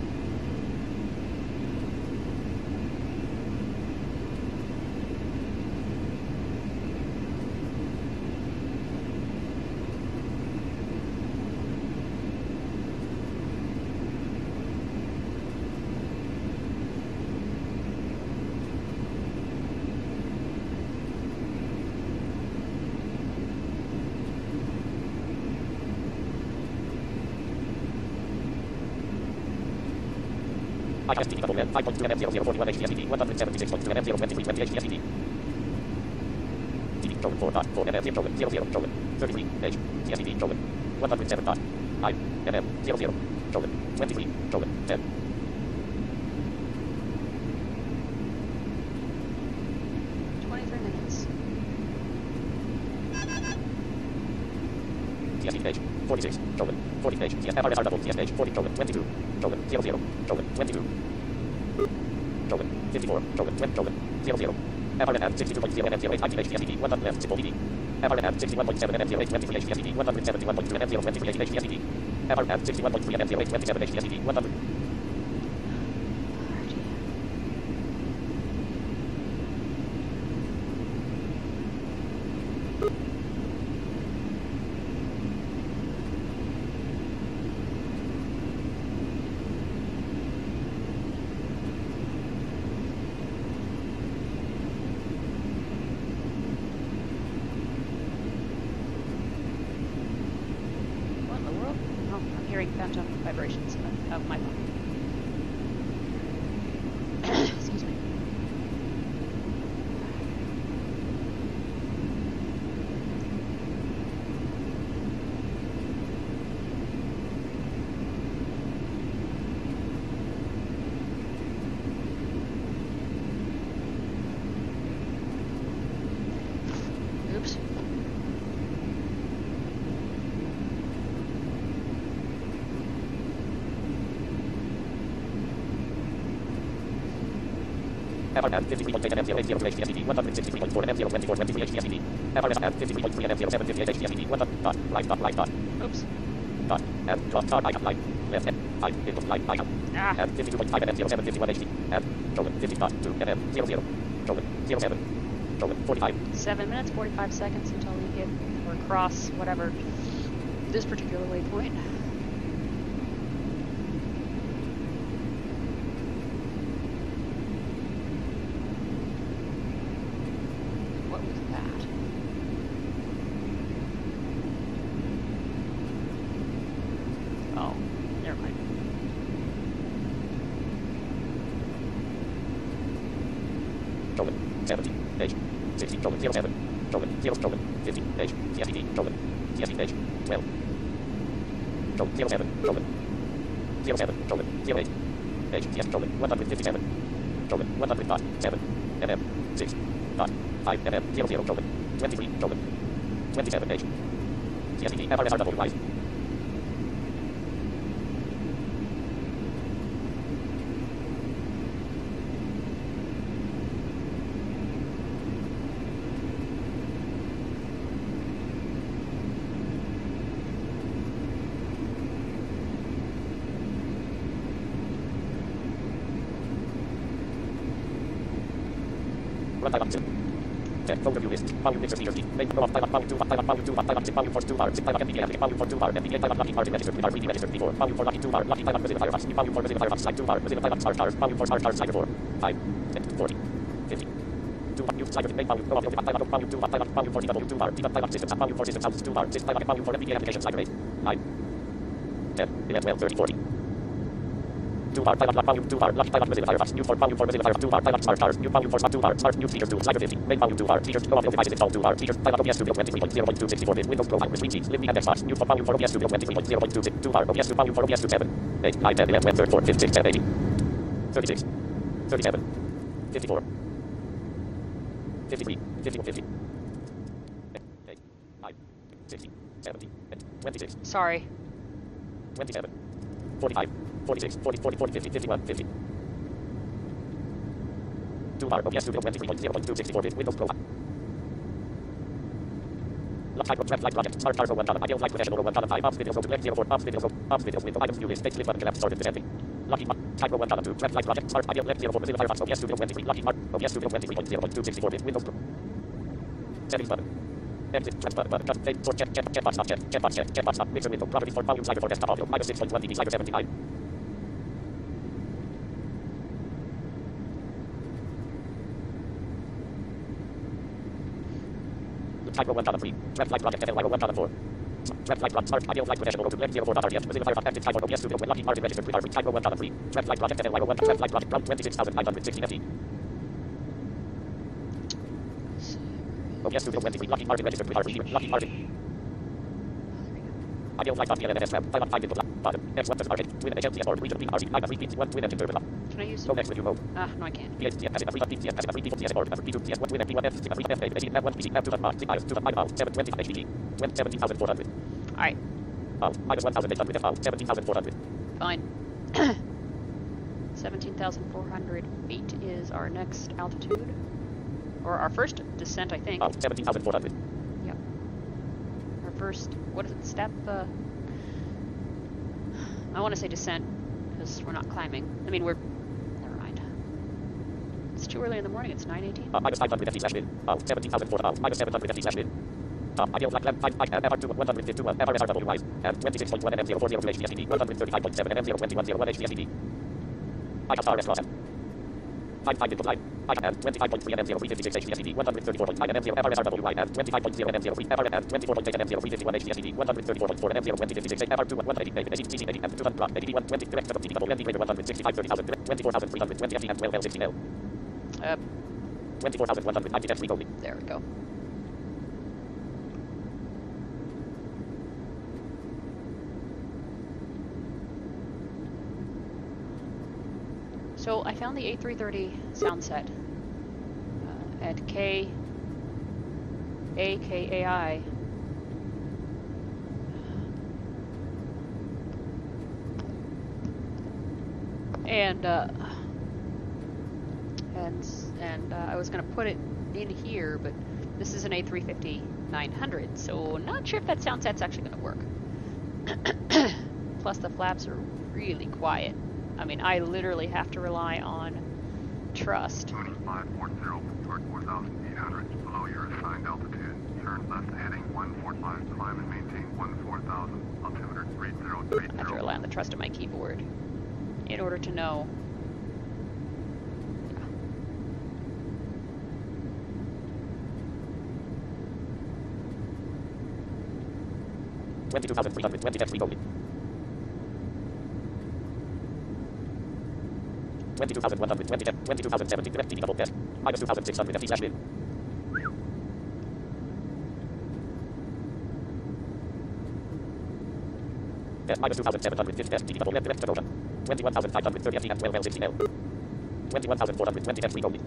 I can see double left, 5.2 and M0, 041 HTSD, 176.2 and M0, 2320 HTSD. TD Trollin 4.4 and M0, Trollin 00, Trollin 33 H, TSD Trollin 107 dot 5 and M00, Trollin 23, Trollin 10. TSD page 46, Trollin 40 page, FRSR double TS page 40, Trollin 22, Trollin 00, Trollin 22. Trollin 54, Trollin 20, Trollin 00. FRN at 62.0 and M08 HTSD 1 left, simple DD. FRN at 61.7 and M08 23 HTSD 171.2 and M0 23 HTSD. FRN at 61.3 and M08 27 HTSD 100. Phantom vibrations of my phone. Excuse me. Oops. FRN at 53.8 and M0 80 HTSD 163.4 and M0 24 23 HTSD. FRN at 53.3 and M0 758 HTSD 1 dot right dot. Oops. Dot and drop star icon line left and right into line icon. And 52.5 and M0 751 HD and Trollin 50.2 and M00 Trollin 07 Trollin 45. 7 minutes 45 seconds until we hit or cross whatever this particular waypoint. What was that? 60, colon, 07, colon, 0, colon, 50, page, CSVD, colon, CSV page, 12, colon, 07, colon, 07, colon, 08, page, CS, colon, 157, colon, 105, 7, mm, 6, 5, mm, 00, colon, 23, colon, 27, page, CSVD, FRSRW, wise. Run time up to. Overview list. Volume mixer speakers. Main row of time up. Volume 2. Volume 2. Volume 6. Volume 4. 2 bar. 6 time up. MPA application. Volume 4. 2 bar. MPA time up. Locking margin registered. 3 bar. 3D registered. 4. Volume 4. Locking 2 bar. Locking time up. Mozilla Firefox. Volume 4. Mozilla Firefox. Slide 2 bar. Mozilla Firefox. Stars. Volume 4. Stars. Slide 4. 5. 10. 40. 50. 2 bar. Use slide. Main volume. Row of time up. Volume 2. Time up. Volume 4. TW 2 bar. Time up. Systems. Volume 4. Systems. Houses 2 bar. 6 time up. Volume 4. MPA application. Slide 8. 9. 10. 11. 12. 30. 40. 2 bar, time up, volume 2 bar, lucky time up, Mozilla Firefox, new 4, volume 4, Mozilla Firefox, 2 bar, time up, smart stars, new volume 4, 2 bar, smart, new features 2, slider 50, main volume 2 bar, features, go off your devices installed 2 bar, features, time up, OBS Studio 23.0.264 bit, Windows Pro, Microsoft Sheets, Libby and Xbox, new 4, volume 4, OBS Studio 23.0.26, 2 bar, OBS 2, volume 4, OBS 2, 7, 8, 9, 10, 11, 12, 13, 14, 15, 16, 17, 18, 36, 37, 54, 53, 51, 50, 8, 9, 16, 17, 26. Sorry. 27, 45, 46, 40, 40, 40, 50, 51, 50. 2 bar, OBS Studio 23.0.264 bit, Windows Pro. Lock type, web light project, smart stars 01, ideal light professional 01, 5, ops videos, go to 04, ops videos, window, items, new list, text, list button, collapse, started, descending. Lucky type 01, 2, web light project, smart, ideal, 04, Mozilla Firefox, OBS Studio 23, Lucky Mark, OBS Studio 23.0.264 bit, Windows Pro. Settings button. Exit, button, cut, fade, sort, check box, not check box, not, mixer window, properties for volume, slider for desktop audio, minus 6.1 dB, slider 79. Type 01.3, Draft Light Project, FLY 01.4. Draft Light Project, Smart, Ideal Light Professional, go to 04.RTF, Mozilla Firefox, active type 1, OBS Studio, when Lucky Margin registered with type 01.3, Draft Light Project, FLY 01, Draft Light Project, 26,916 FE. OBS Studio 23, Lucky Margin registered with RP, Lucky Margin. Ideal Light Project, LNS, Time on 5 input, bottom, X1 plus RP, Win HLTS or region RP, I repeat, 1 Win engine turbo. Can I use Go next with you mode. No, I can't. PHTS, passive, free, TS, passive, free, TS, or P2, TS, 1 Win MP, 1 F, 3, F, 8, 1 PC, F, 2, 5, 6, 2, 5, 7, 20, HDD, 17,400. Alright, Minus 1,800 F, 17,400. fine. 17,400 feet is our next altitude. Or our first descent, I think. 17,400. Yep. Our first, what is it, step? I want to say descent, because we're not climbing. I mean, never mind. It's too early in the morning, it's 9:18. Minus 500 FT slash bin. 17,400. Minus 700 FT slash bin. Ideal flat clamp 5 FR2 152 FRSRW wise. And 26.1 MM040 HDSD. 135.7 MM02101 HDSD. I have RS cross. 5 input line. I have 25.3 MM0356 HDSD. 134.9 MM0 FRSRW wide. And 25.0 MM03 FR and 24.8 MM031 HDSD. 134.4 MM02056 FR2 180 80 and 200 81 20 direct of TW and greater 165 30,000 24,320 FT and 12 L16L. 24,190 F3 only. There we go. So I found the A330 sound set at KAKAI. And I was going to put it in here, but this is an A350-900, so not sure if that sound set's actually going to work. Plus the flaps are really quiet. I mean, I literally have to rely on trust. 2540, start 4,800, below your assigned altitude. Turn left heading 145, climb and maintain 14,000, altimeter 3030. I have to rely on the trust of my keyboard in order to know. 22,320 F3 only. 22,120 F, 22,070 FTD double test. Minus 2,600 FT slash bin. minus 2,750 STD double direct promotion. 21,530 FD and 12L60 L. 21,420 F3 only.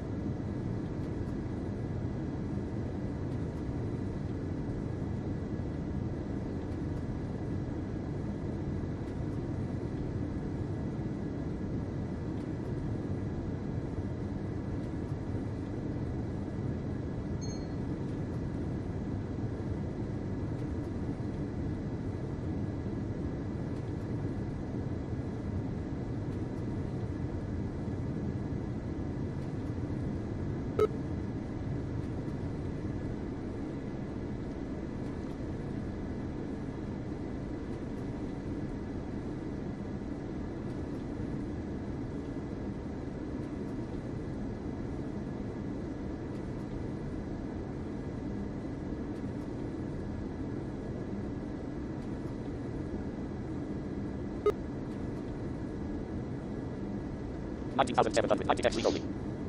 $19,790 F3 only.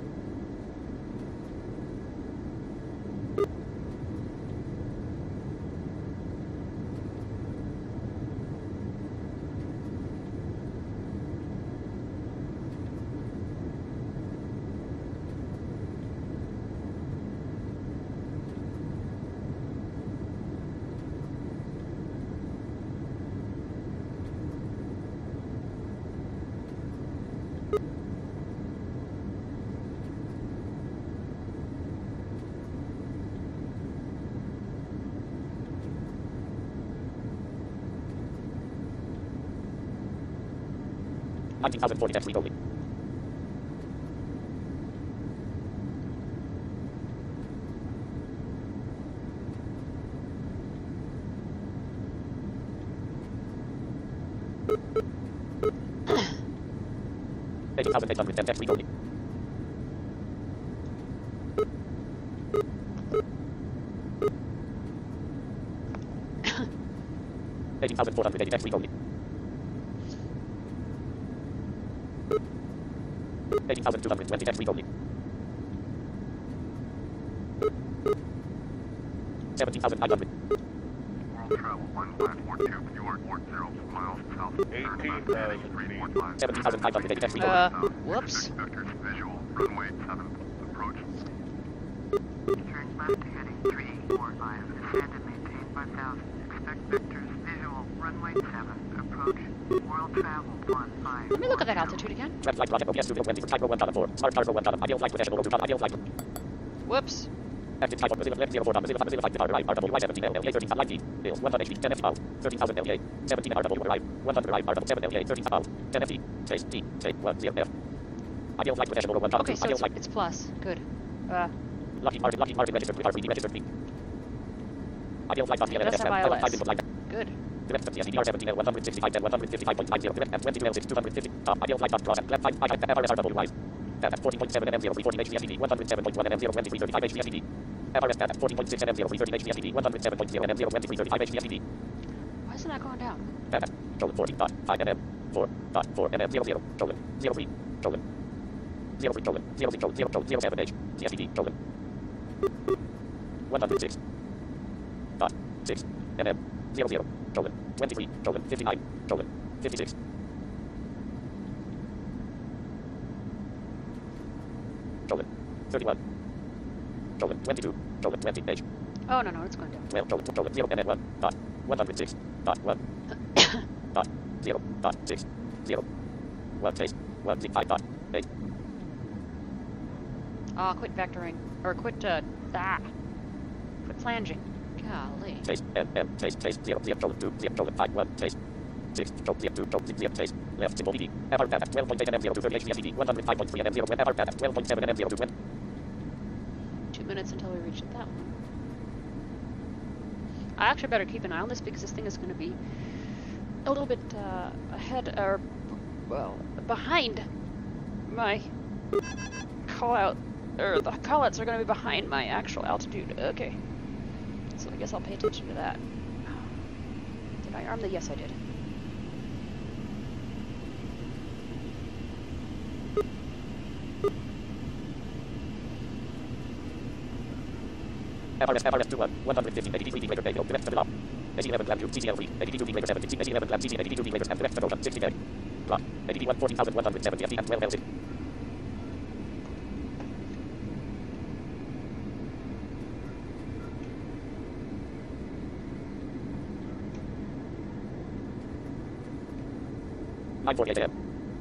$19,040 F3 only. $18,810 F3 only. $18,480 F3 only. 18,220 F3 only. 17,900. World travel 1542, pure 40 miles south. 18,000 17,580 F3 only. Whoops. Vectors visual, runway 7, approach. Turn left heading 345. Descend and maintain 5,000. Expect vectors visual. Runway 7. Approach. World travel 15. Let me look at that altitude again. Red flight project OPS 20 for Type 1.4. Smart cargo 1. Ideal flight professional 2. Ideal flight. Whoops. Active type 1 Mozilla left 04 Mozilla 5 departure RW 17 LA 13 90 Bills 100 HP 10 FT 13,000 LA 17 RW arrive 100 arrive RW 7 LA 13 FT 10 FT Chase T Chase 10 F Ideal flight professional 1. Okay, so Ideal flight. it's plus. Good. Lockheed Martin registered with R3D registered B. Ideal flight It does have iOS. Good. Direct from CSDR 17 L 165 and 155.50 direct F 20 L 6 250 Ideal flight cross and left 5 FRSRW rise at 14.7 and M0 340 HCSD 107.1 and M0 2335 HCSD FRS at 14.6 and M0 330 HCSD 107.0 and M0 2335 HCSD Why isn't that going down? at colon 14.5 and M4.4 and M00 colon 03 colon 03 colon 06 colon 0 colon 07 H CSD colon 106 dot 6 and M00 colon 23 colon 59 colon 56 colon 31 colon 22 colon 20 H Oh, no, it's going down. 12 colon 0 and M1 dot 106 dot 1 dot 0 dot 6 0 1 space 1 5 dot 8 Quit vectoring. Or quit, quit flanging. Golly. space M space 0 0 colon 2 0 colon 5 1 space 6 colon 0 2 colon 0 space left symbol BD FR path at 12.8 and M0 to 30 HCSD 105.3 and M0 when FR path at 12.7 and M0 to when 2 minutes until we reach that one. I actually better keep an eye on this because this thing is going to be a little bit ahead, or, well, behind my call out, or the call outs are going to be behind my actual altitude. Okay. So I guess I'll pay attention to that. Did I arm the? Yes, I did. FRS 21 115 degree greater radio direct to the top AC11 Lamb 2, CCL3, ADD2 Later 7, AC11 Lamb CC, ADD2 Later 7, Total, 60 meg. Drop, ADD1 14,170, FD and 12 L6. Nine 48 AM.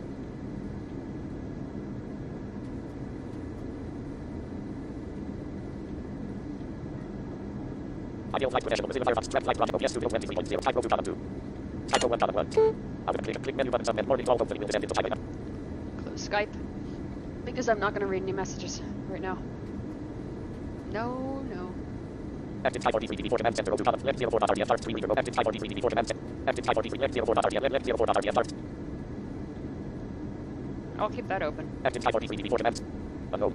Ideal flight professional within the Firefox Trap Flight Project OPS Studio 23.0 Type 2.2 Type 1.1 Out of click menu button submit morning call hopefully will descend into Skype. Close Skype. Because I'm not going to read any messages right now. No. Active Type 43 DB4 command center 02 left 04.RDF start 3 meter active Type 43 DB4 command center. Active Type 43 left 04.RDF left 04.RDF start. I'll keep that open. Active Type 43 DB4 command. Unknown.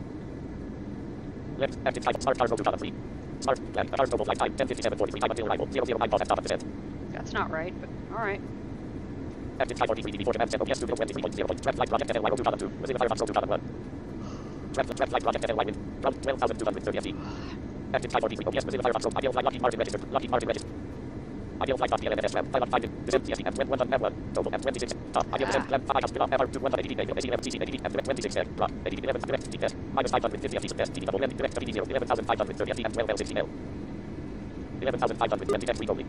Left active Type start stars 02.3. Start left stars global flight time 10:57:43 time until arrival 009 pause at stop at descent. That's not right, but alright. Active Type 43 DB4 command center OPS Studio 23.0 Trap Flight Project FLY 02.2 within the Firefox 02.1 Trap Flight Project FLY wind from 12,230 FT. Active Type 43 OPS within the Firefox Ideal Flight Lockheed Martin registered Lockheed Martin registered Ideal Flight PLNS Ram Pilot Finding Descent CSE F1 M1 Total F26 Ideal Descent Ram 5 Hospital FR21 ADD AC11 CC ADD F26 Drop ADD 11 direct test minus 550 FT test DD double N direct ADD 0 11,530 FT and 12 L60 L 11,520 F read only.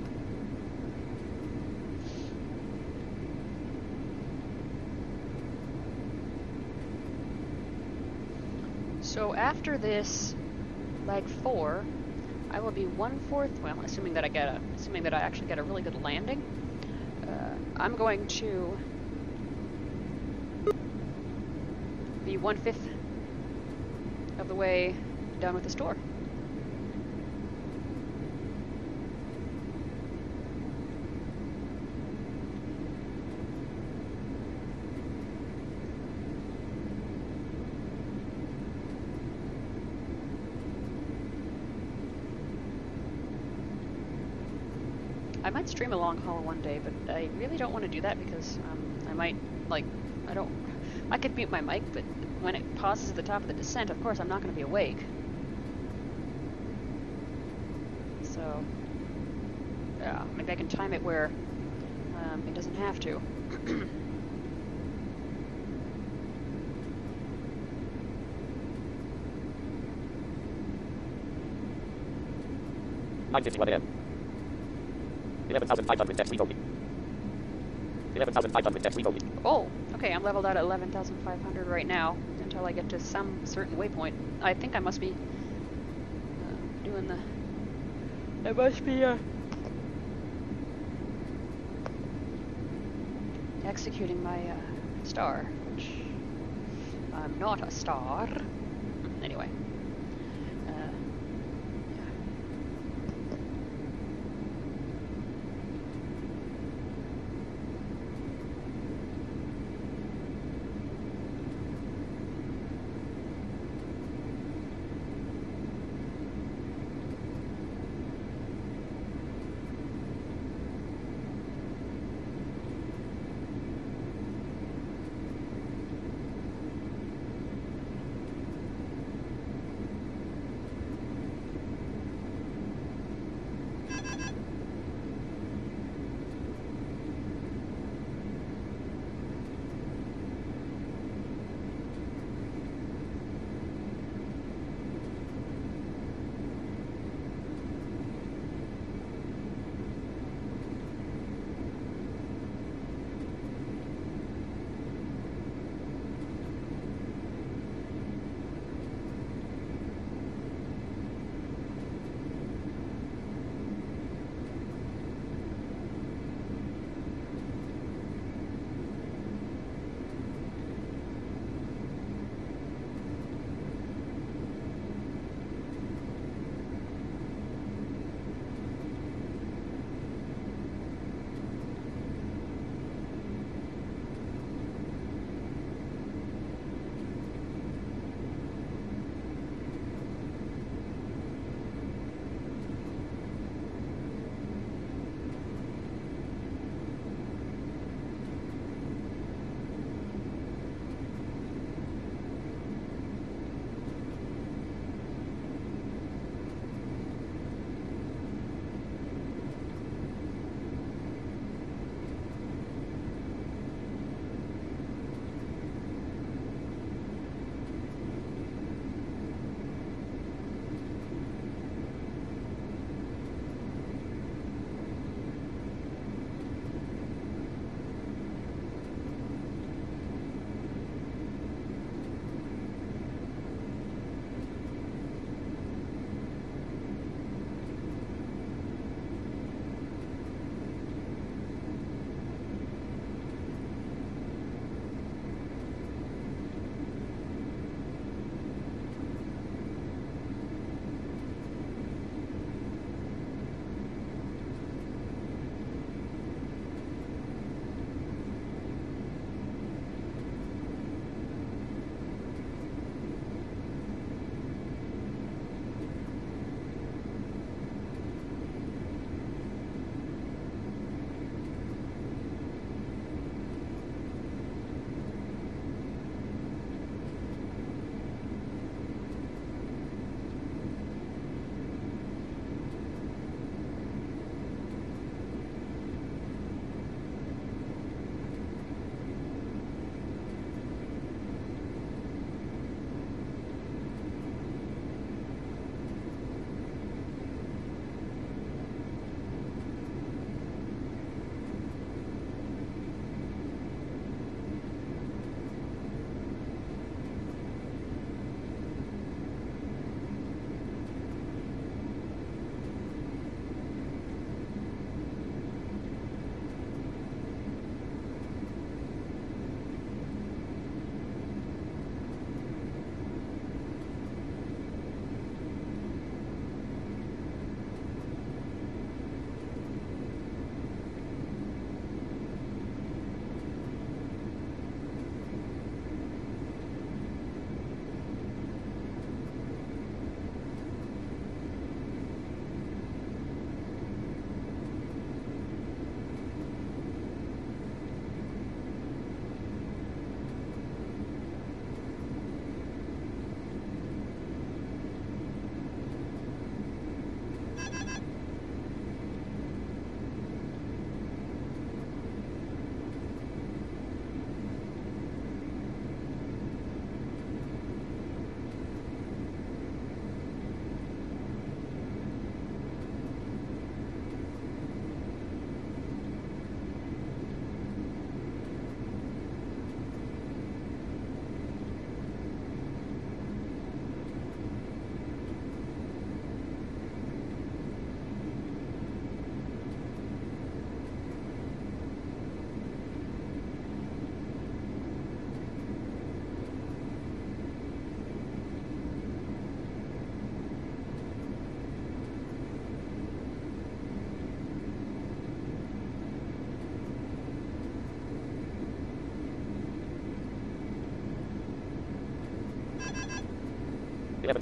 So after this leg 4, I will be 1/4. Well, assuming that I actually get a really good landing, I'm going to be 1/5 of the way done with this tour. I might stream a long haul one day, but I really don't want to do that because I might, I could mute my mic, but when it pauses at the top of the descent, of course I'm not going to be awake. So, yeah, maybe I can time it where it doesn't have to. $9:51 AM. 11,500 text read only. 11,500 text read only. Oh, okay, I'm leveled out at 11,500 right now until I get to some certain waypoint. I think I must be doing the... I must be executing my star, which I'm not a star. Anyway.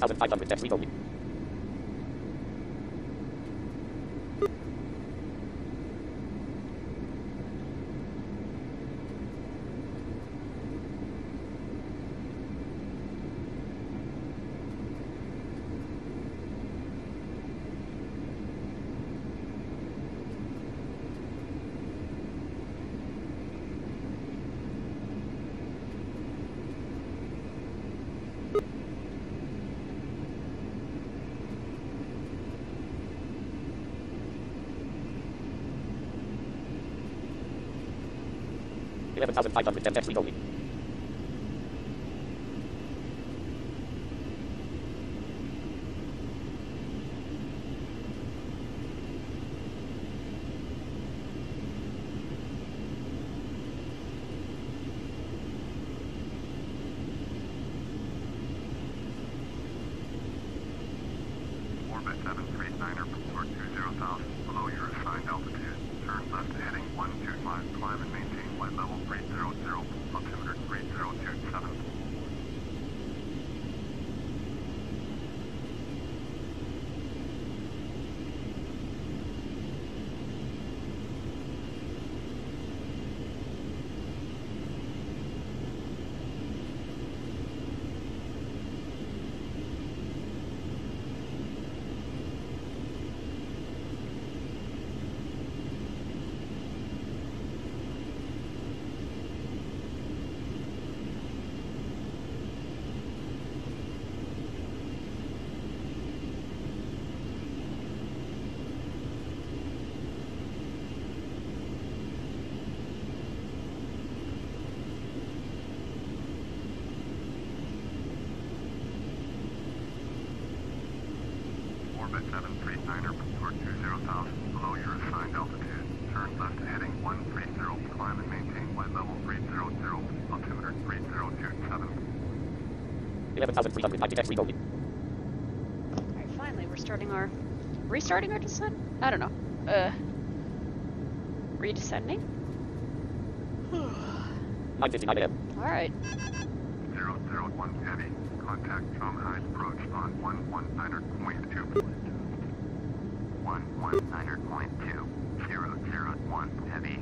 11,500 steps, read only. $11,510 steps, read only. Orbit 739er, report 20,000. Below your assigned altitude. Turn left heading 125. Climb and maintain flight level 300. Altimeter 3027. Orbit 739er, report 20,000. Below your assigned altitude. Turn left heading 130. Climb and maintain flight level 300. Altimeter 3027. 11,390 steps, read only. Alright, finally, we're restarting our descent? I don't know. Redescending? 9:59 a.m. Alright. 001 heavy. Contact Shanghai approach on 119.2. 119.2. 001 heavy.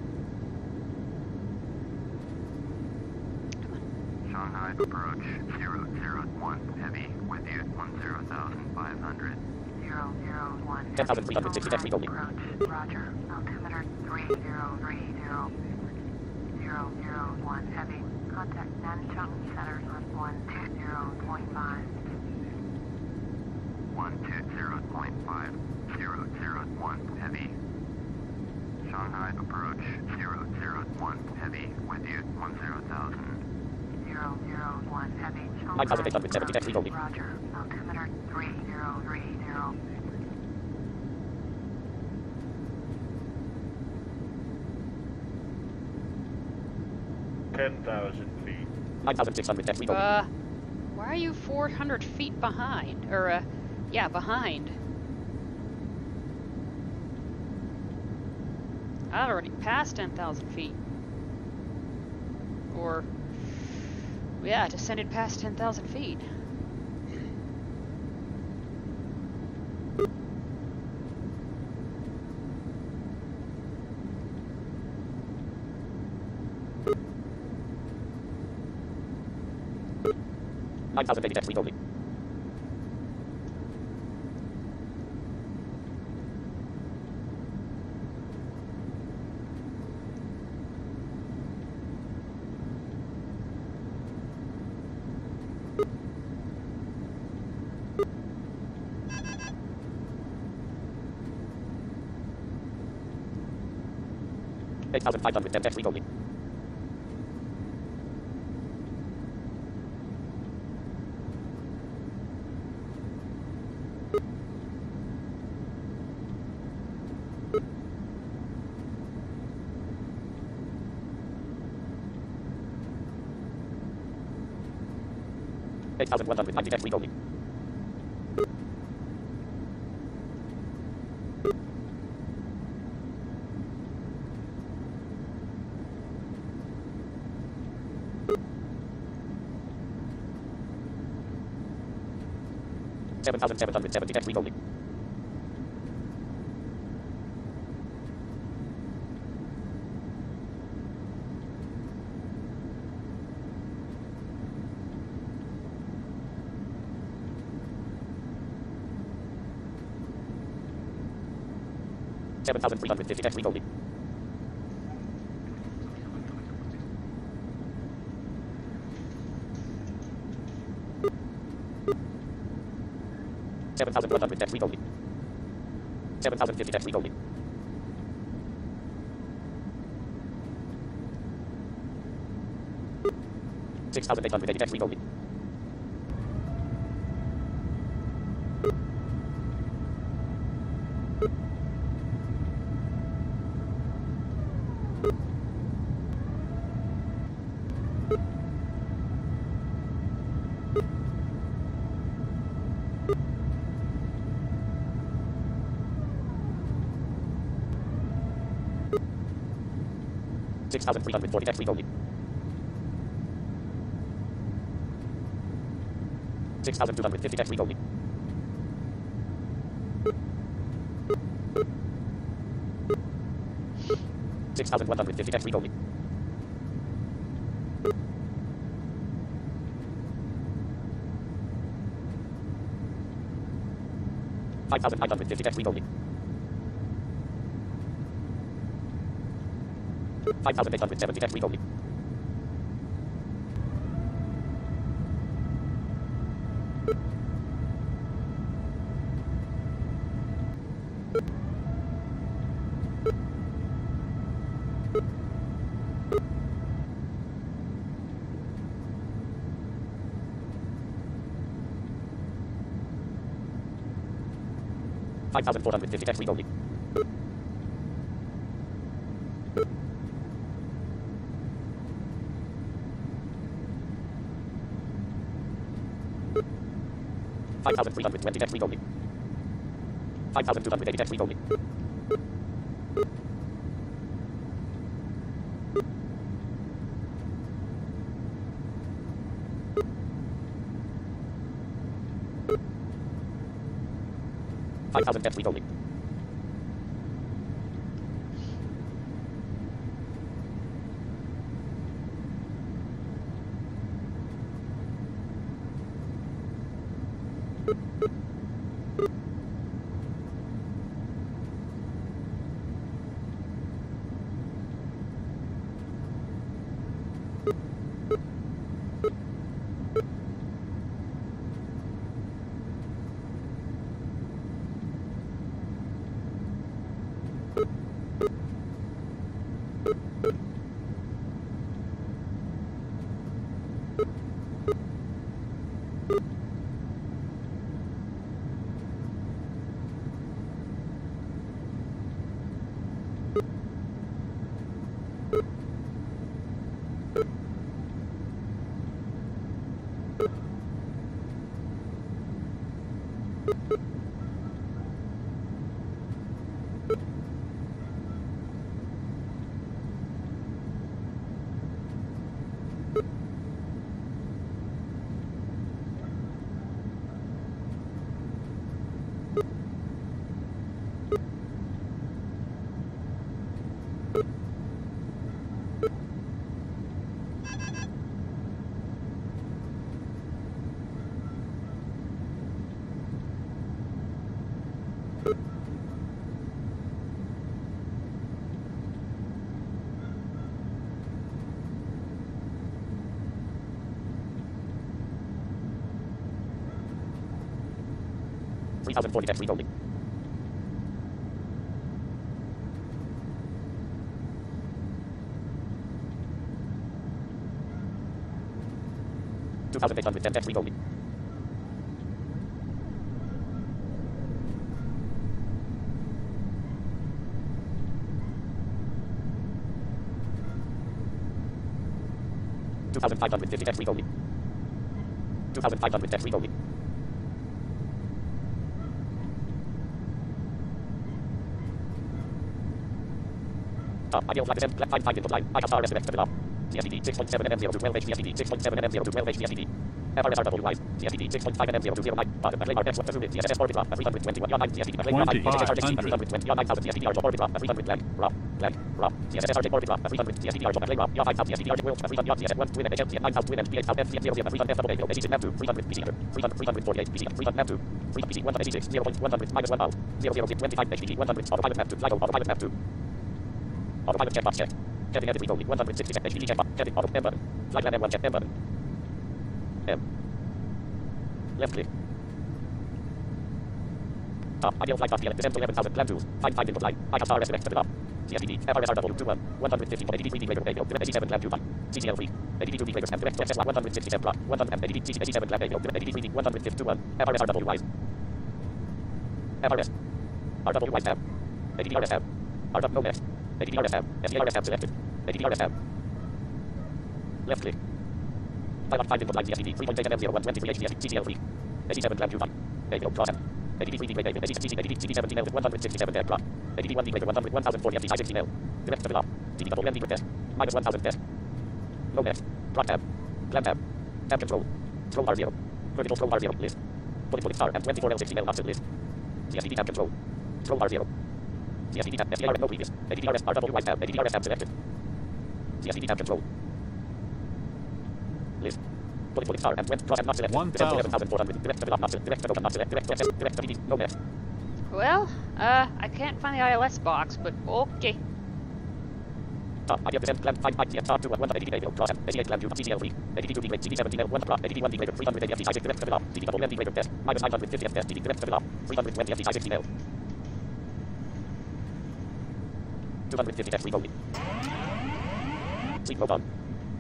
Shanghai approach 001 heavy with you 10,500. 001 10,360 steps, read only. approach. Roger. Altimeter 3030. 001 heavy. Contact Nanchang Center on 120.5. 120.5. 001 heavy. Shanghai approach 001 heavy with you 10,000. 001 heavy. 9,870 steps, read only. Roger. Altimeter 3030. 10,000 feet. 9,600 steps, read only. Why are you 400 feet behind? Or, yeah, behind. I already passed 10,000 feet. Or, yeah, descended past 10,000 feet. Nine thousand steps, read only. Eight thousand 500 steps, read only. Eight thousand 190 steps, read only. 7,770 next week only. $7,350 next week only. $7,100 next week only. $7,050 next week only. $6,880 next week only. $6,340 next week only. $6,250 next week only. $6,150 next week only. $5,950 next week only. $5,870 next week only. $5,450 next week only. $5,320 next week only. $5,280 next week only. $5,000 next week only. $3,040 next week only. $2,810 next week only. $2,550 next week only. $2,500 next week only. Ideal flag descent, flag 5 input line. ICASR SMX terminal. CSTD 6.7 mm0 to 12 HDSTD 6.7 mm0 to 12 HDSTD. FRSRWY, CFDD 6.5 and M0209, bottom, Claymar X1 2 CSS orbit drop, 321, 9 CFDD, Claymar 320, 9000 orbit drop, 300 lag, raw, CSSRJ orbit drop, 300 CFDR, Claymar, 5000 CFDR, World, 300 CSS1, Twin, HLC, 9000 Twin, and BH, F, 0, 300 FW, 86 NAM2, 300 PC, 348 PC, 300 NAM2, 3 PC, 186, 0.100, minus 1 mile, 0025 HDD, 100, autopilot NAM2, LIGO, autopilot NAM2, autopilot checkbox check, Kevin edit read only, 160 HDD checkbox, Kevin auto, M button, flight plan M1 check, M button, M. Left click. Ideal flight path, descend to 11,000, plan tools, find input line, ICASR SMX, set it up. CFDD, FRSRW, 21, 150 for ADD 3D later, AO, 87 plan 21, CCL3, ADD 2D later, and direct to SSY, 167 plot, 100, ADD 87 plan AO, ADD 3D, 151, FRSRW wise. FRS. RWY tab. ADD RS tab. RW no next. ADD RS tab. SDRS tab selected. ADD RS tab. Left click. 5 input line CSDD, 3.8 M0123 HDS, CCL3, 87 plan 21, AO, draw tab. ADD 3D later, ADD 17 L with 167 tab drop. ADD 1D later, 100, 1040 FD 16 L. Direct to off. DD double MD test. Minus 1000 test. No next. Drop tab. Plan tab. Tab control. Scroll bar 0. Vertical scroll bar 0. List. Bullet star and 24 L16 L option list. CSDD tab control. Scroll bar 0. CSDD tab. SDR no previous. ADD RS RWY tab. ADD RS tab selected. CSDD tab control. List. Bullet star and 20 draw and not selected. 11,400. Direct to not selected. Direct to not selected. Direct to SM. Direct to DD. No next. Well, I can't find the ILS box, but okay. Idea descent plan 5 CF star 2 1 ADD AO draw 88 plan 2 CCL3 ADD 2D later CD17 L1 drop ADD 1D later 300 FD 6 direct to off CD double MD later test minus 950 F test DD direct to off 320 FD 16 L 250 F sleep only sleep mode on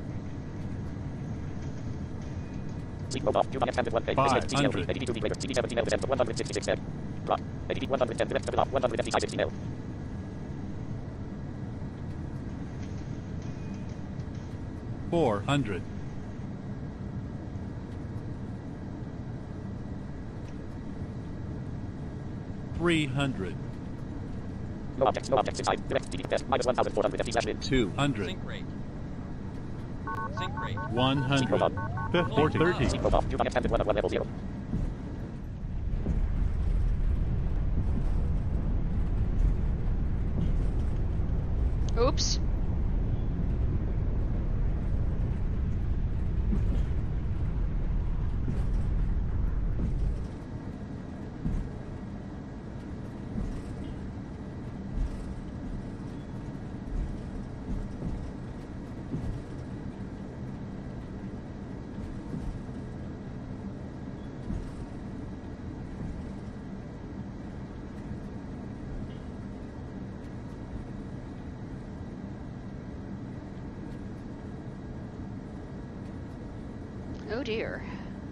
sleep mode off 2 extended 1 page CCL3 ADD 2D later CD17 L descent 166 F drop ADD 110 direct to off 100 FD 16 L 400. 300. No objects inside. Direct DD test. Minus 1,400 FD slash min. 200. Sync rate. Sync rate. 100. 430. Sync mode off. 2 extended 1 level 0. Oops. Oh dear.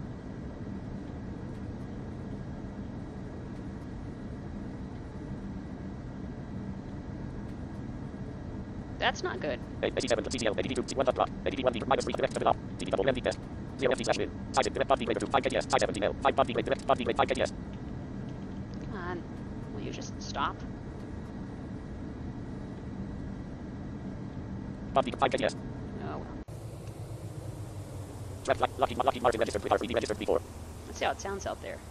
That's not good. 87 CCL, ADD 2, 1 drop, ADD 1D, minus 3 direct to off, DD double MD test, 0 FD slash min, side direct body later 2, 5 KDS, side 17 L, 5 body later, direct body later 5 KDS. Come on. Will you just stop? Body 5 KDS. Oh well. Lucky Martin registered with R3D registered before. Let's see how it sounds out there.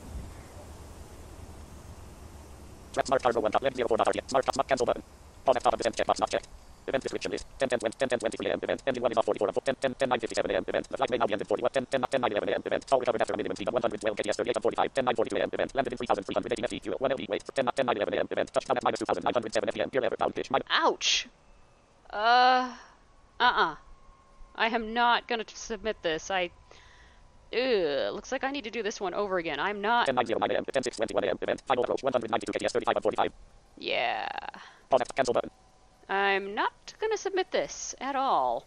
Smart cargo 1 top left 04 dot smart cancel button. All at top of descent checkbox not checked. Event description list 10 23 AM event ending 1 is off 44 10 9:57 AM event the flight may now be ended 41 10 9:11 AM event all recovered after a minimum speed of 112 kts 38 45 10 9:42 AM event landed in 3,318 FE fuel 1 LD weight 10 9:11 AM event touchdown at minus 2,907 FEM gear lever pound pitch Ouch. I am not gonna submit this. Looks like I need to do this one over again. I'm not. 10:09 AM 10:21 AM event final approach 192 kts 35 45. Yeah. Pause at cancel button. I'm not gonna submit this at all.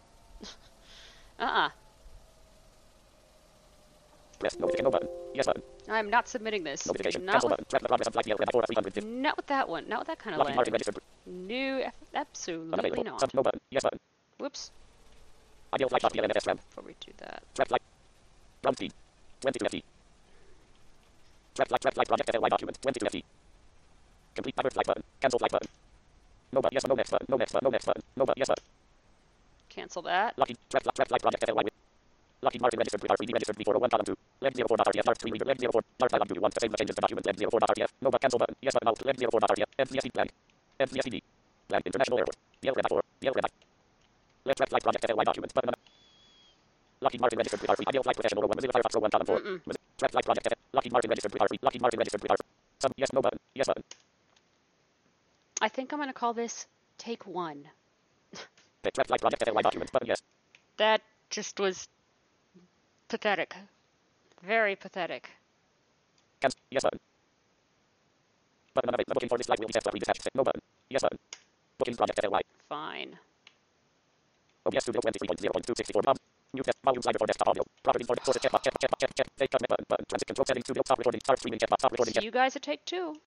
Press notification no button. Yes button. I'm not submitting this. Notification Not cancel with, button. Track the progress of flight level 350. not with that one. Not with that kind of Lucky Martin landing. registered. No, absolutely Unavailable. not. No button. Yes button. Whoops. Ideal flight path VLNFS RAM. Before we do that. Track flight. Ground speed. 22 FT. Track flight project FLY document. 22 FT. Complete divert flight button. Cancel flight button. No button. Yes. No next button. No next button. No next button. No button. Yes button. Cancel that. Lucky. Track flight project FLY with. Lockheed Martin registered with R3D registered V401 column 2. Leg 04.RTF Mark 3 reader leg 04. Mark Dialog do you want to save the changes to document leg 04.RTF. No but cancel button. Yes button out leg 04.RTF. MCSD blank. MCSD blank. International airport. DL Red 4. DL Red. Let's flight project FLY document button. Lockheed Martin registered with R3. Ideal flight professional 1 Mozilla Firefox 1 column 4. Track flight project Lockheed Martin registered with R3. Lockheed Martin registered with R3. Some yes no button. Yes button. I think I'm going to call this take 1. Track flight project FLY document button yes. That just was pathetic. Very pathetic. Cancel. Yes button. Button on the booking for this flight will be set flight redetached. No button. Yes button. Bookings project FLY. Fine. OBS Studio 23.0.264 Bob. New test volume slider for desktop audio. Properties for sources checkbox check. Take cut button. Transit control settings studio stop recording. Start streaming checkbox stop recording. See you guys at take 2.